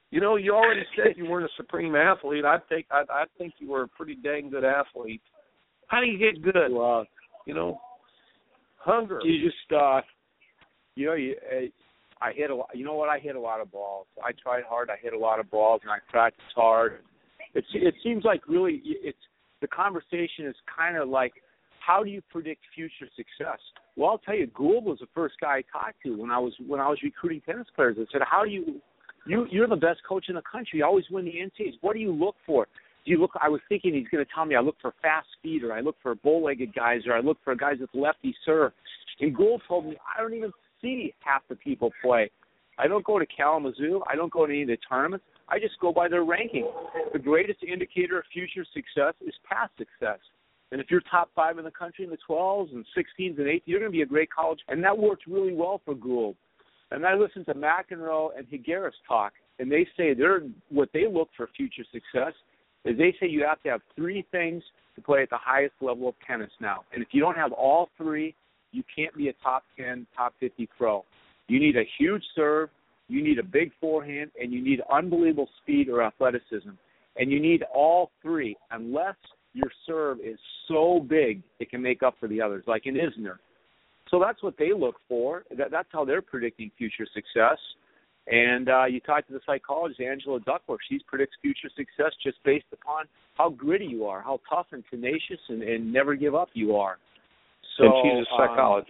You know, you already said you weren't a supreme athlete. I think I, I think you were a pretty dang good athlete. How do you get good? Well, you know, hunger. You just, uh, you know, you, I hit a lot. You know what? I hit a lot of balls. I tried hard. I hit a lot of balls, and I practiced hard. It's it seems like really it's the conversation is kind of like, how do you predict future success? Well, I'll tell you, Gould was the first guy I talked to when I was when I was recruiting tennis players. I said, how do you you you're the best coach in the country. You always win the N C double A's. What do you look for? Do you look? I was thinking he's going to tell me I look for fast feet, or I look for bow-legged guys, or I look for guys with lefty serve. And Gould told me I don't even see half the people play. I don't go to Kalamazoo. I don't go to any of the tournaments. I just go by their ranking. The greatest indicator of future success is past success. And if you're top five in the country in the twelves and sixteens and eighteens, you're going to be a great college. And that worked really well for Gould. And I listened to McEnroe and Higueras talk, and they say they're what they look for future success is they say you have to have three things to play at the highest level of tennis now. And if you don't have all three, you can't be a top ten, top fifty pro. You need a huge serve, you need a big forehand, and you need unbelievable speed or athleticism. And you need all three unless your serve is so big it can make up for the others, like in Isner. So that's what they look for. That, that's how they're predicting future success. And uh, you talk to the psychologist, Angela Duckworth. She predicts future success just based upon how gritty you are, how tough and tenacious and, and never give up you are. So, and she's a psychologist.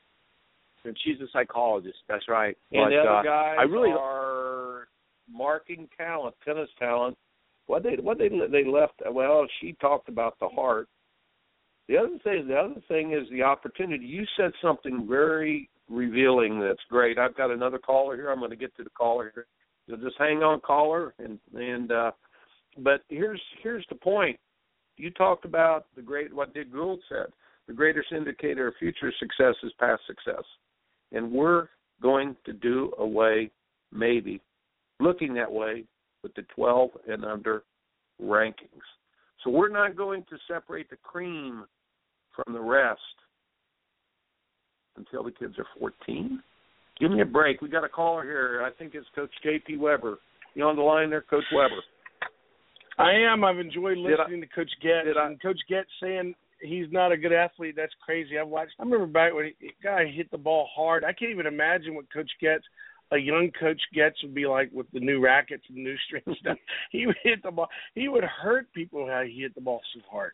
Um, and she's a psychologist. That's right. And but, the other uh, guys I really are marking talent, tennis talent. What they what they they left. Well, she talked about the heart. The other thing, the other thing is the opportunity. You said something very revealing. That's great. I've got another caller here. I'm going to get to the caller here. So just hang on, caller. And and uh, but here's here's the point. You talked about the great. What Dick Gould said. The greatest indicator of future success is past success, and we're going to do away, maybe, looking that way with the twelve and under rankings. So we're not going to separate the cream from the rest until the kids are fourteen. Give me a break. We got a caller here. I think it's Coach J P Weber. You on the line there, Coach Weber? I am. I've enjoyed listening I, to Coach Getz. And Coach Getz saying he's not a good athlete. That's crazy. I've watched. I remember back when the guy hit the ball hard. I can't even imagine what Coach Getz, a young Coach Getz, would be like with the new rackets and new strings stuff. He would hit the ball. He would hurt people how he hit the ball so hard.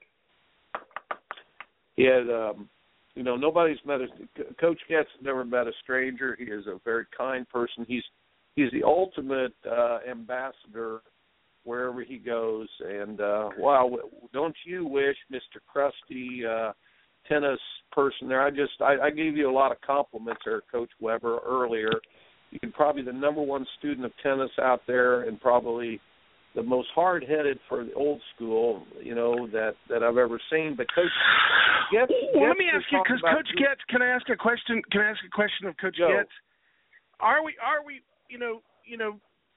He had, um, you know, nobody's met a Coach Getz never met a stranger. He is a very kind person. He's he's the ultimate uh, ambassador wherever he goes. And, uh, wow, don't you wish, Mister Krusty, uh, tennis person there, I just, I, I gave you a lot of compliments there, Coach Weber, earlier. You're probably the number one student of tennis out there and probably the most hard-headed for the old school, you know, that, that I've ever seen. But Coach Getz, well, let me ask you, because Coach Getz, can I ask a question? Can I ask a question of Coach Joe. Getz? Are we, are we, you know, you know,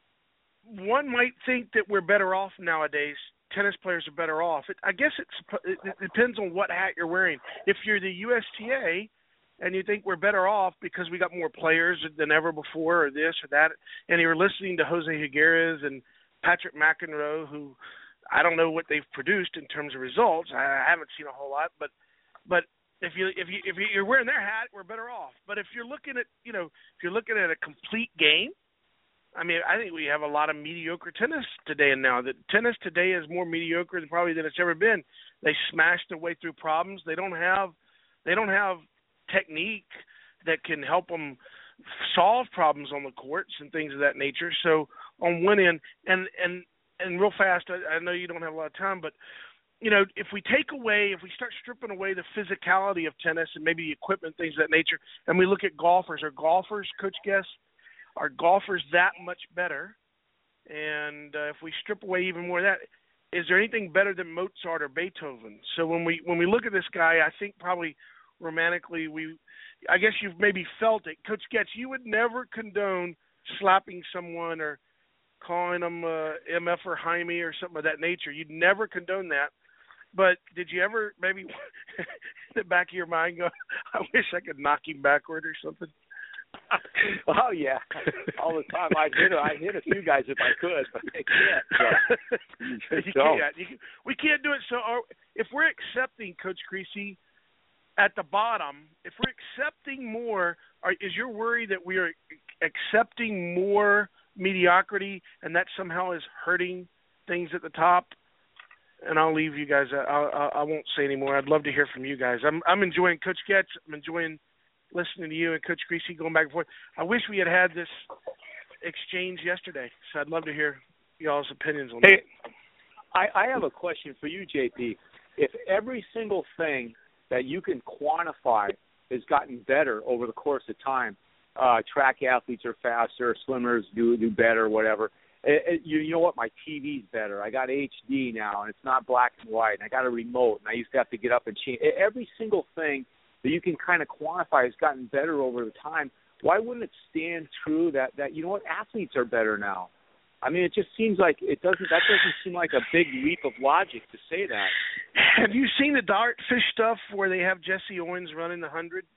one might think that we're better off nowadays. Tennis players are better off. It, I guess it's, it, it depends on what hat you're wearing. If you're the U S T A and you think we're better off because we got more players than ever before or this or that, and you're listening to Jose Higueras and Patrick McEnroe, who I don't know what they've produced in terms of results. I haven't seen a whole lot, but but if you if you if you're wearing their hat, we're better off. But if you're looking at you know if you're looking at a complete game, I mean, I think we have a lot of mediocre tennis today and now. That tennis today is more mediocre than probably than it's ever been. They smash their way through problems. They don't have they don't have technique that can help them solve problems on the courts and things of that nature. So on one end, and and and real fast, I, I know you don't have a lot of time, but you know, if we take away, if we start stripping away the physicality of tennis and maybe the equipment, things of that nature, and we look at golfers, are golfers, Coach Guess, are golfers that much better? And uh, if we strip away even more of that, is there anything better than Mozart or Beethoven? So when we when we look at this guy, I think probably romantically we, I guess you've maybe felt it. Coach Getz, you would never condone slapping someone or calling them uh, M F or Jaime or something of that nature. You'd never condone that. But did you ever maybe in the back of your mind go, I wish I could knock him backward or something? Oh yeah, all the time. I hit I hit a few guys if I could, but I can't. So. you can't. You can, we can't do it. So, are, if we're accepting, Coach Creasy, at the bottom, if we're accepting more, are, is your worry that we are accepting more mediocrity, and that somehow is hurting things at the top? And I'll leave you guys. I'll, I'll, I won't say any more. I'd love to hear from you guys. I'm I'm enjoying Coach Getz. I'm enjoying listening to you and Coach Creasy going back and forth. I wish we had had this exchange yesterday, so I'd love to hear y'all's opinions on hey, that. I, I have a question for you, J P. If every single thing that you can quantify has gotten better over the course of time, uh, track athletes are faster, swimmers do do better, whatever. It, it, you, you know what? My T V's better. I got H D now, and it's not black and white. And I got a remote, and I used to have to get up and change. Every single thing that you can kind of quantify has gotten better over the time. Why wouldn't it stand true that, that you know what, athletes are better now? I mean, it just seems like it doesn't. That doesn't seem like a big leap of logic to say that. Have you seen the Dartfish stuff where they have Jesse Owens running the hundred?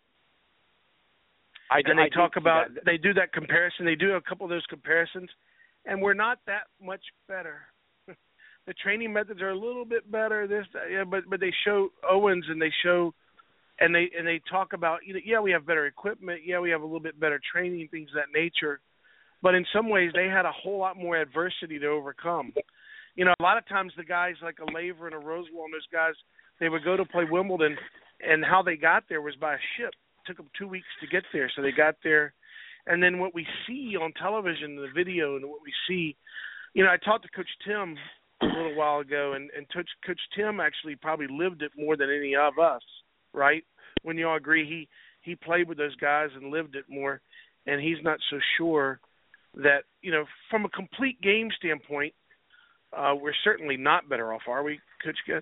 I, and they I talk about that. they do that comparison. They do a couple of those comparisons, and we're not that much better. The training methods are a little bit better. This, yeah, but but they show Owens and they show. And they and they talk about, you know, yeah, we have better equipment, yeah, we have a little bit better training, things of that nature. But in some ways, they had a whole lot more adversity to overcome. You know, a lot of times the guys like a Laver and a Rosewall and those guys, they would go to play Wimbledon, and how they got there was by a ship. It took them two weeks to get there, so they got there. And then what we see on television, the video, and what we see, you know, I talked to Coach Tim a little while ago, and, and Coach, Coach Tim actually probably lived it more than any of us. Right? When you all agree, he, he played with those guys and lived it more, and he's not so sure that, you know, from a complete game standpoint, uh, we're certainly not better off, are we, Coach Getz?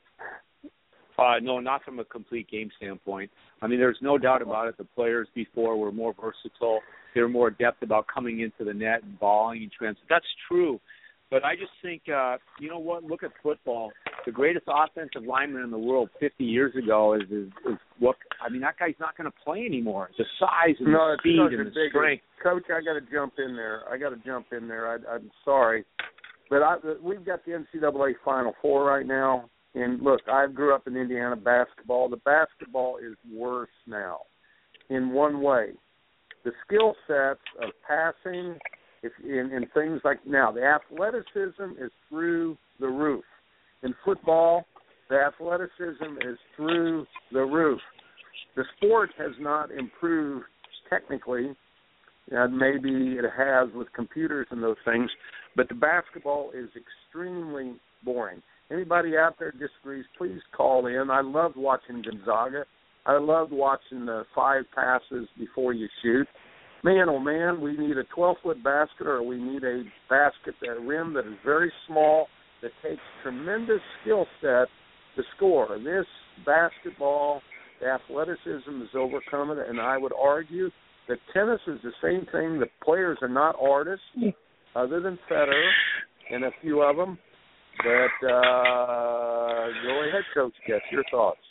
Uh, no, not from a complete game standpoint. I mean, there's no doubt about it. The players before were more versatile. They were more adept about coming into the net and balling and trans. That's true. But I just think, uh, you know what, look at football. The greatest offensive lineman in the world fifty years ago is, is, is what, I mean, that guy's not going to play anymore. The size and no, the speed and the bigger. strength. Coach, I got to jump in there. I got to jump in there. I, I'm sorry. But I, we've got the N C double A Final Four right now. And, look, I grew up in Indiana basketball. The basketball is worse now in one way. The skill sets of passing, if in, in things like now, the athleticism is through the roof. In football, the athleticism is through the roof. The sport has not improved technically. And maybe it has with computers and those things, but the basketball is extremely boring. Anybody out there disagrees, please call in. I loved watching Gonzaga. I loved watching the five passes before you shoot. Man, oh, man, we need a twelve-foot basket, or we need a basket, a rim that is very small, that takes tremendous skill set to score. This basketball, the athleticism has overcome it, and I would argue that tennis is the same thing. The players are not artists, other than Federer and a few of them. But uh, go ahead, Coach Getz, your thoughts.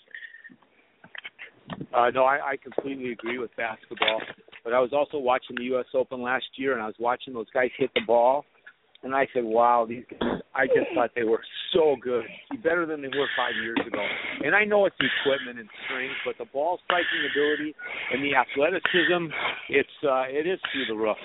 Uh, no, I, I completely agree with basketball. But I was also watching the U S Open last year, and I was watching those guys hit the ball, and I said, wow, these guys, I just thought they were so good, better than they were five years ago. And I know it's the equipment and strength, but the ball striking ability and the athleticism, it's uh, it is through the roof.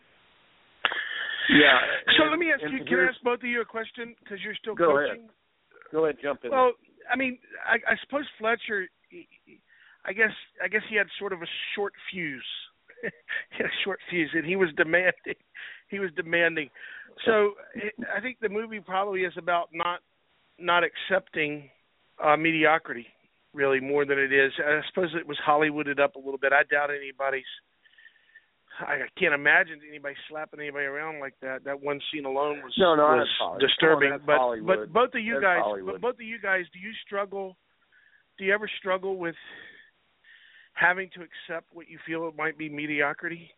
Yeah. So and, let me ask you, can I ask both of you a question, because you're still go coaching? Ahead. Go ahead, jump in. Well, I mean, I, I suppose Fletcher, he, I guess I guess he had sort of a short fuse. He had a short fuse, and he was demanding. He was demanding. So I think the movie probably is about not not accepting uh, mediocrity, really, more than it is. I suppose it was Hollywooded up a little bit. I doubt anybody's – I can't imagine anybody slapping anybody around like that. That one scene alone was, no, no, was that's disturbing. oh, that's but Hollywood. but both of you that's guys, Hollywood. but both of you guys, do you struggle? Do you ever struggle with having to accept what you feel it might be mediocrity?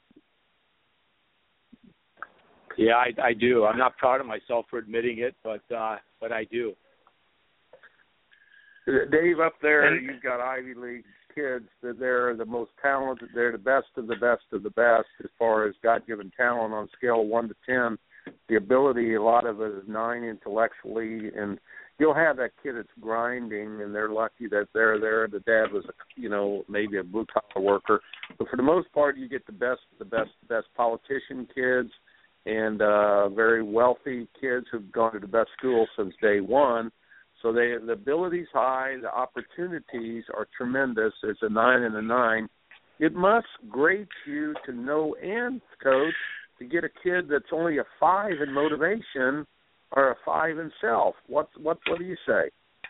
Yeah, I, I do. I'm not proud of myself for admitting it, but uh, but I do. Dave, up there, and, you've got Ivy League kids that they're the most talented, they're the best of the best of the best as far as God-given talent on a scale of one to ten. The ability, a lot of it is nine intellectually, and you'll have that kid that's grinding, and they're lucky that they're there. The dad was, a, you know, maybe a blue-collar worker. But for the most part, you get the best of the best, the best politician kids and uh, very wealthy kids who've gone to the best school since day one. So they, the ability's high, the opportunities are tremendous. It's a nine and a nine. It must grate you to no end, Coach, to get a kid that's only a five in motivation or a five in self. What what what do you say?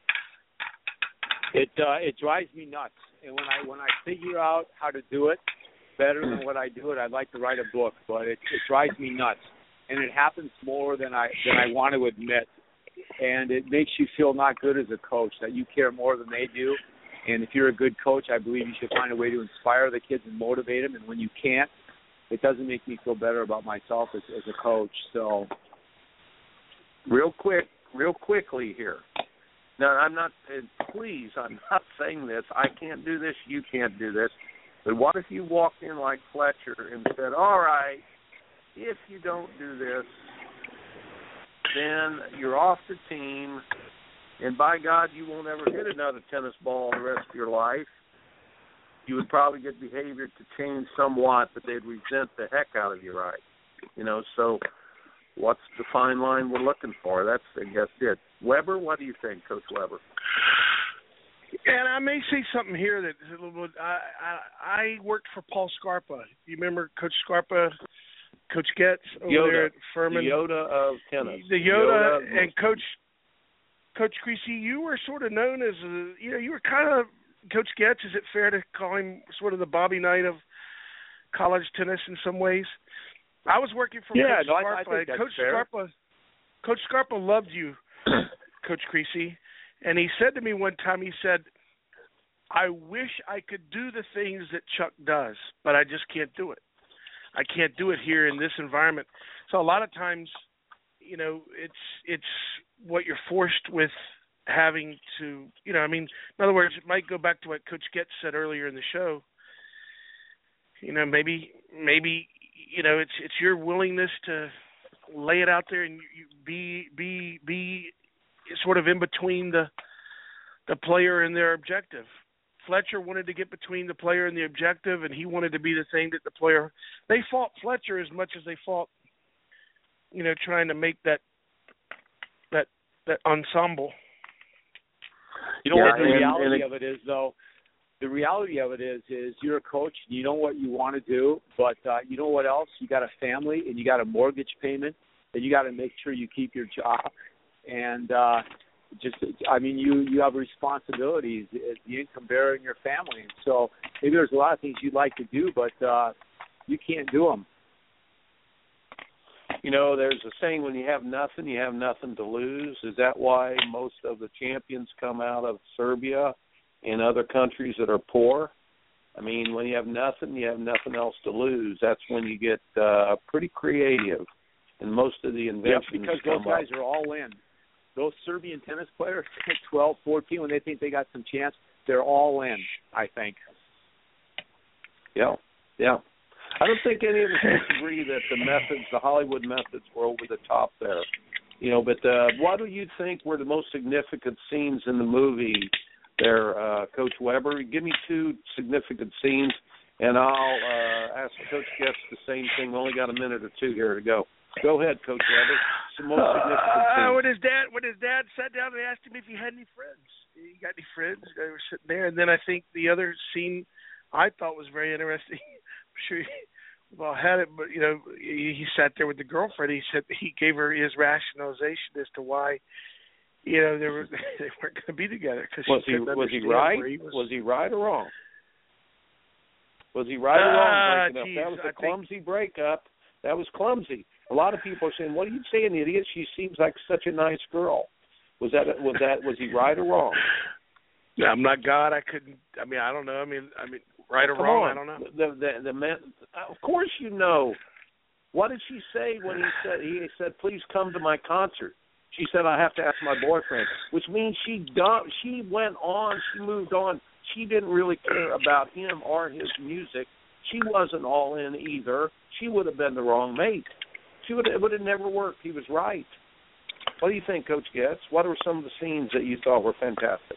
It uh, it drives me nuts. And when I when I figure out how to do it better than what I do it, I'd like to write a book. But it, it drives me nuts, and it happens more than I than I want to admit. And it makes you feel not good as a coach, that you care more than they do. And if you're a good coach, I believe you should find a way to inspire the kids and motivate them. And when you can't, it doesn't make me feel better about myself as, as a coach. So, real quick, real quickly here. Now, I'm not, please, I'm not saying this. I can't do this. You can't do this. But what if you walked in like Fletcher and said, all right, if you don't do this, then you're off the team, and by God, you won't ever hit another tennis ball the rest of your life. You would probably get behavior to change somewhat, but they'd resent the heck out of you, right? You know, so what's the fine line we're looking for? That's, I guess, it. Weber, what do you think, Coach Weber? And I may say something here that is a little bit. I, I I worked for Paul Scarpa. You remember Coach Scarpa, Coach Getz over Yoda, there at Furman. The Yoda of tennis. The Yoda, Yoda and Coach Coach Creasy, you were sort of known as a, you know, you were kind of Coach Getz. Is it fair to call him sort of the Bobby Knight of college tennis in some ways? I was working for yeah, Coach no, Scarpa. I, I think that's Coach fair. Scarpa, Coach Scarpa loved you, Coach Creasy, and he said to me one time, he said, I wish I could do the things that Chuck does, but I just can't do it. I can't do it here in this environment. So a lot of times, you know, it's it's what you're forced with having to, you know, I mean, in other words, it might go back to what Coach Getz said earlier in the show. You know, maybe maybe you know, it's it's your willingness to lay it out there and you be be be sort of in between the the player and their objective. Fletcher wanted to get between the player and the objective, and he wanted to be the thing that the player. They fought Fletcher as much as they fought, you know, trying to make that that that ensemble. You know yeah, what the and, reality and it, of it is, though. The reality of it is, is you're a coach. You know what you want to do, but uh, you know what else? You got a family, and you got a mortgage payment, and you got to make sure you keep your job. And uh, just, I mean, you you have responsibilities as the income bearer in your family. And so maybe there's a lot of things you'd like to do, but uh, you can't do them. You know, there's a saying, when you have nothing, you have nothing to lose. Is that why most of the champions come out of Serbia and other countries that are poor? I mean, when you have nothing, you have nothing else to lose. That's when you get uh, pretty creative, and most of the inventions yep, because come those guys up. are all in. Those Serbian tennis players, twelve, fourteen, when they think they got some chance, they're all in, I think. Yeah, yeah. I don't think any of us disagree that the methods, the Hollywood methods, were over the top there. You know, but uh, what do you think were the most significant scenes in the movie there, uh, Coach Weber? Give me two significant scenes, and I'll uh, ask Coach Getz the same thing. We only got a minute or two here to go. Go ahead, Coach Weber. Some most significant scenes. Uh, when his dad, when his dad sat down and asked him if he had any friends, you got any friends? They were sitting there, and then I think the other scene I thought was very interesting. I'm sure we've all had it, but you know, he, he sat there with the girlfriend. He said he gave her his rationalization as to why, you know, they were they weren't going to be together. Cause was he was he right? He was. was he right or wrong? Was he right or wrong? Uh, geez, that was a I clumsy think... breakup. That was clumsy. A lot of people are saying, "What are you saying, idiot? She seems like such a nice girl." Was that was that was he right or wrong? Yeah, I'm not God. I couldn't. I mean, I don't know. I mean, I mean, right or Come wrong, on. I don't know. The the the man. Of course, you know. What did she say when he said he said, "Please come to my concert"? She said, "I have to ask my boyfriend," which means she dumped, she went on. She moved on she didn't really care about him or his music. She wasn't all in either. She would have been the wrong mate. She would. It would have never worked. He was right. What do you think, Coach Getz? What were some of the scenes that you thought were fantastic?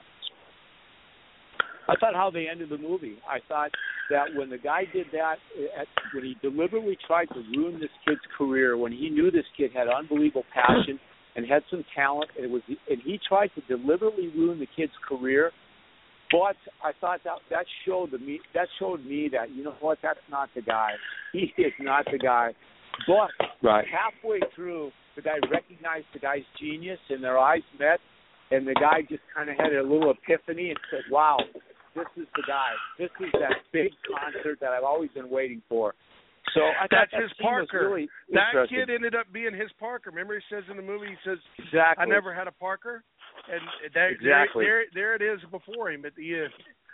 I thought how they ended the movie. I thought that when the guy did that, at, when he deliberately tried to ruin this kid's career, when he knew this kid had unbelievable passion and had some talent, and it was, and he tried to deliberately ruin the kid's career. But I thought that that showed the me that showed me that, you know what, that's not the guy. He is not the guy. But right. halfway through, the guy recognized the guy's genius, and their eyes met, and the guy just kind of had a little epiphany and said, "Wow, this is the guy. This is that big concert that I've always been waiting for." So I that's thought that his scene was Parker. really that interesting. kid ended up being his Parker. Remember, he says in the movie, he says, exactly. "I never had a Parker," and that, exactly. there, there, there it is before him at the end.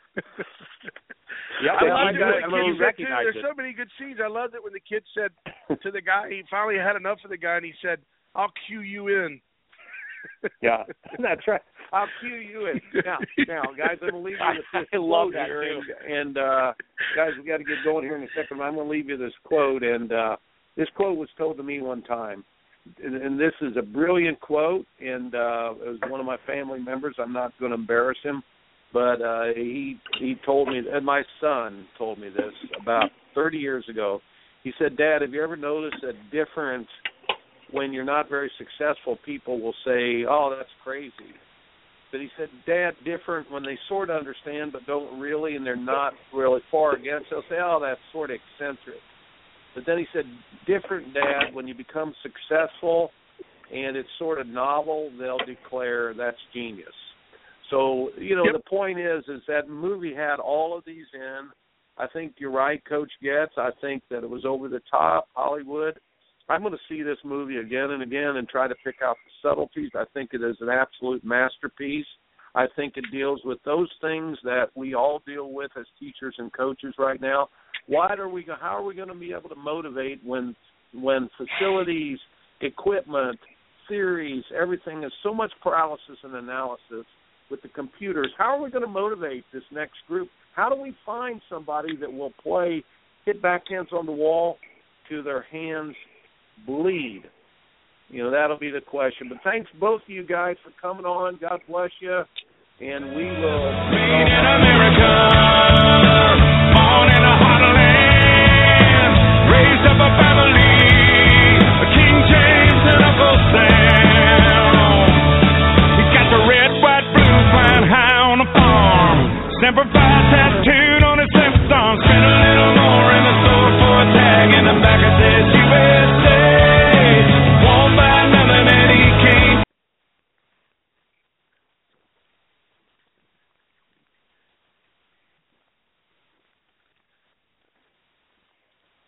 Yeah, I loved it got when it. the kid said, too, There's there's so many good scenes. I loved it when the kid said to the guy, he finally had enough of the guy, and he said, "I'll cue you in." Yeah, that's right. I'll cue you in. Now, now, guys, I'm going to leave you with this I love quote that here. and, and uh, guys, we got to get going here in a second. I'm going to leave you this quote, and uh, this quote was told to me one time, and, and this is a brilliant quote, and uh, it was one of my family members. I'm not going to embarrass him, but uh, he he told me, and my son told me this about thirty years ago. He said, "Dad, have you ever noticed a difference when you're not very successful? People will say, 'Oh, that's crazy.' But he said, Dad, different when they sort of understand but don't really, and they're not really far against. They'll say, 'Oh, that's sort of eccentric.' But then he said, different, Dad, when you become successful and it's sort of novel, they'll declare that's genius." So, you know, yep. the point is, is that movie had all of these in. I think you're right, Coach Getz. I think that it was over the top, Hollywood. I'm going to see this movie again and again and try to pick out the subtleties. I think it is an absolute masterpiece. I think it deals with those things that we all deal with as teachers and coaches right now. Why are we? How are we going to be able to motivate when when facilities, equipment, theories, everything is so much paralysis and analysis with the computers? How are we going to motivate this next group? How do we find somebody that will play, hit backhands on the wall to their hands bleed? You know, that'll be the question. But thanks both of you guys for coming on. God bless you. And we will...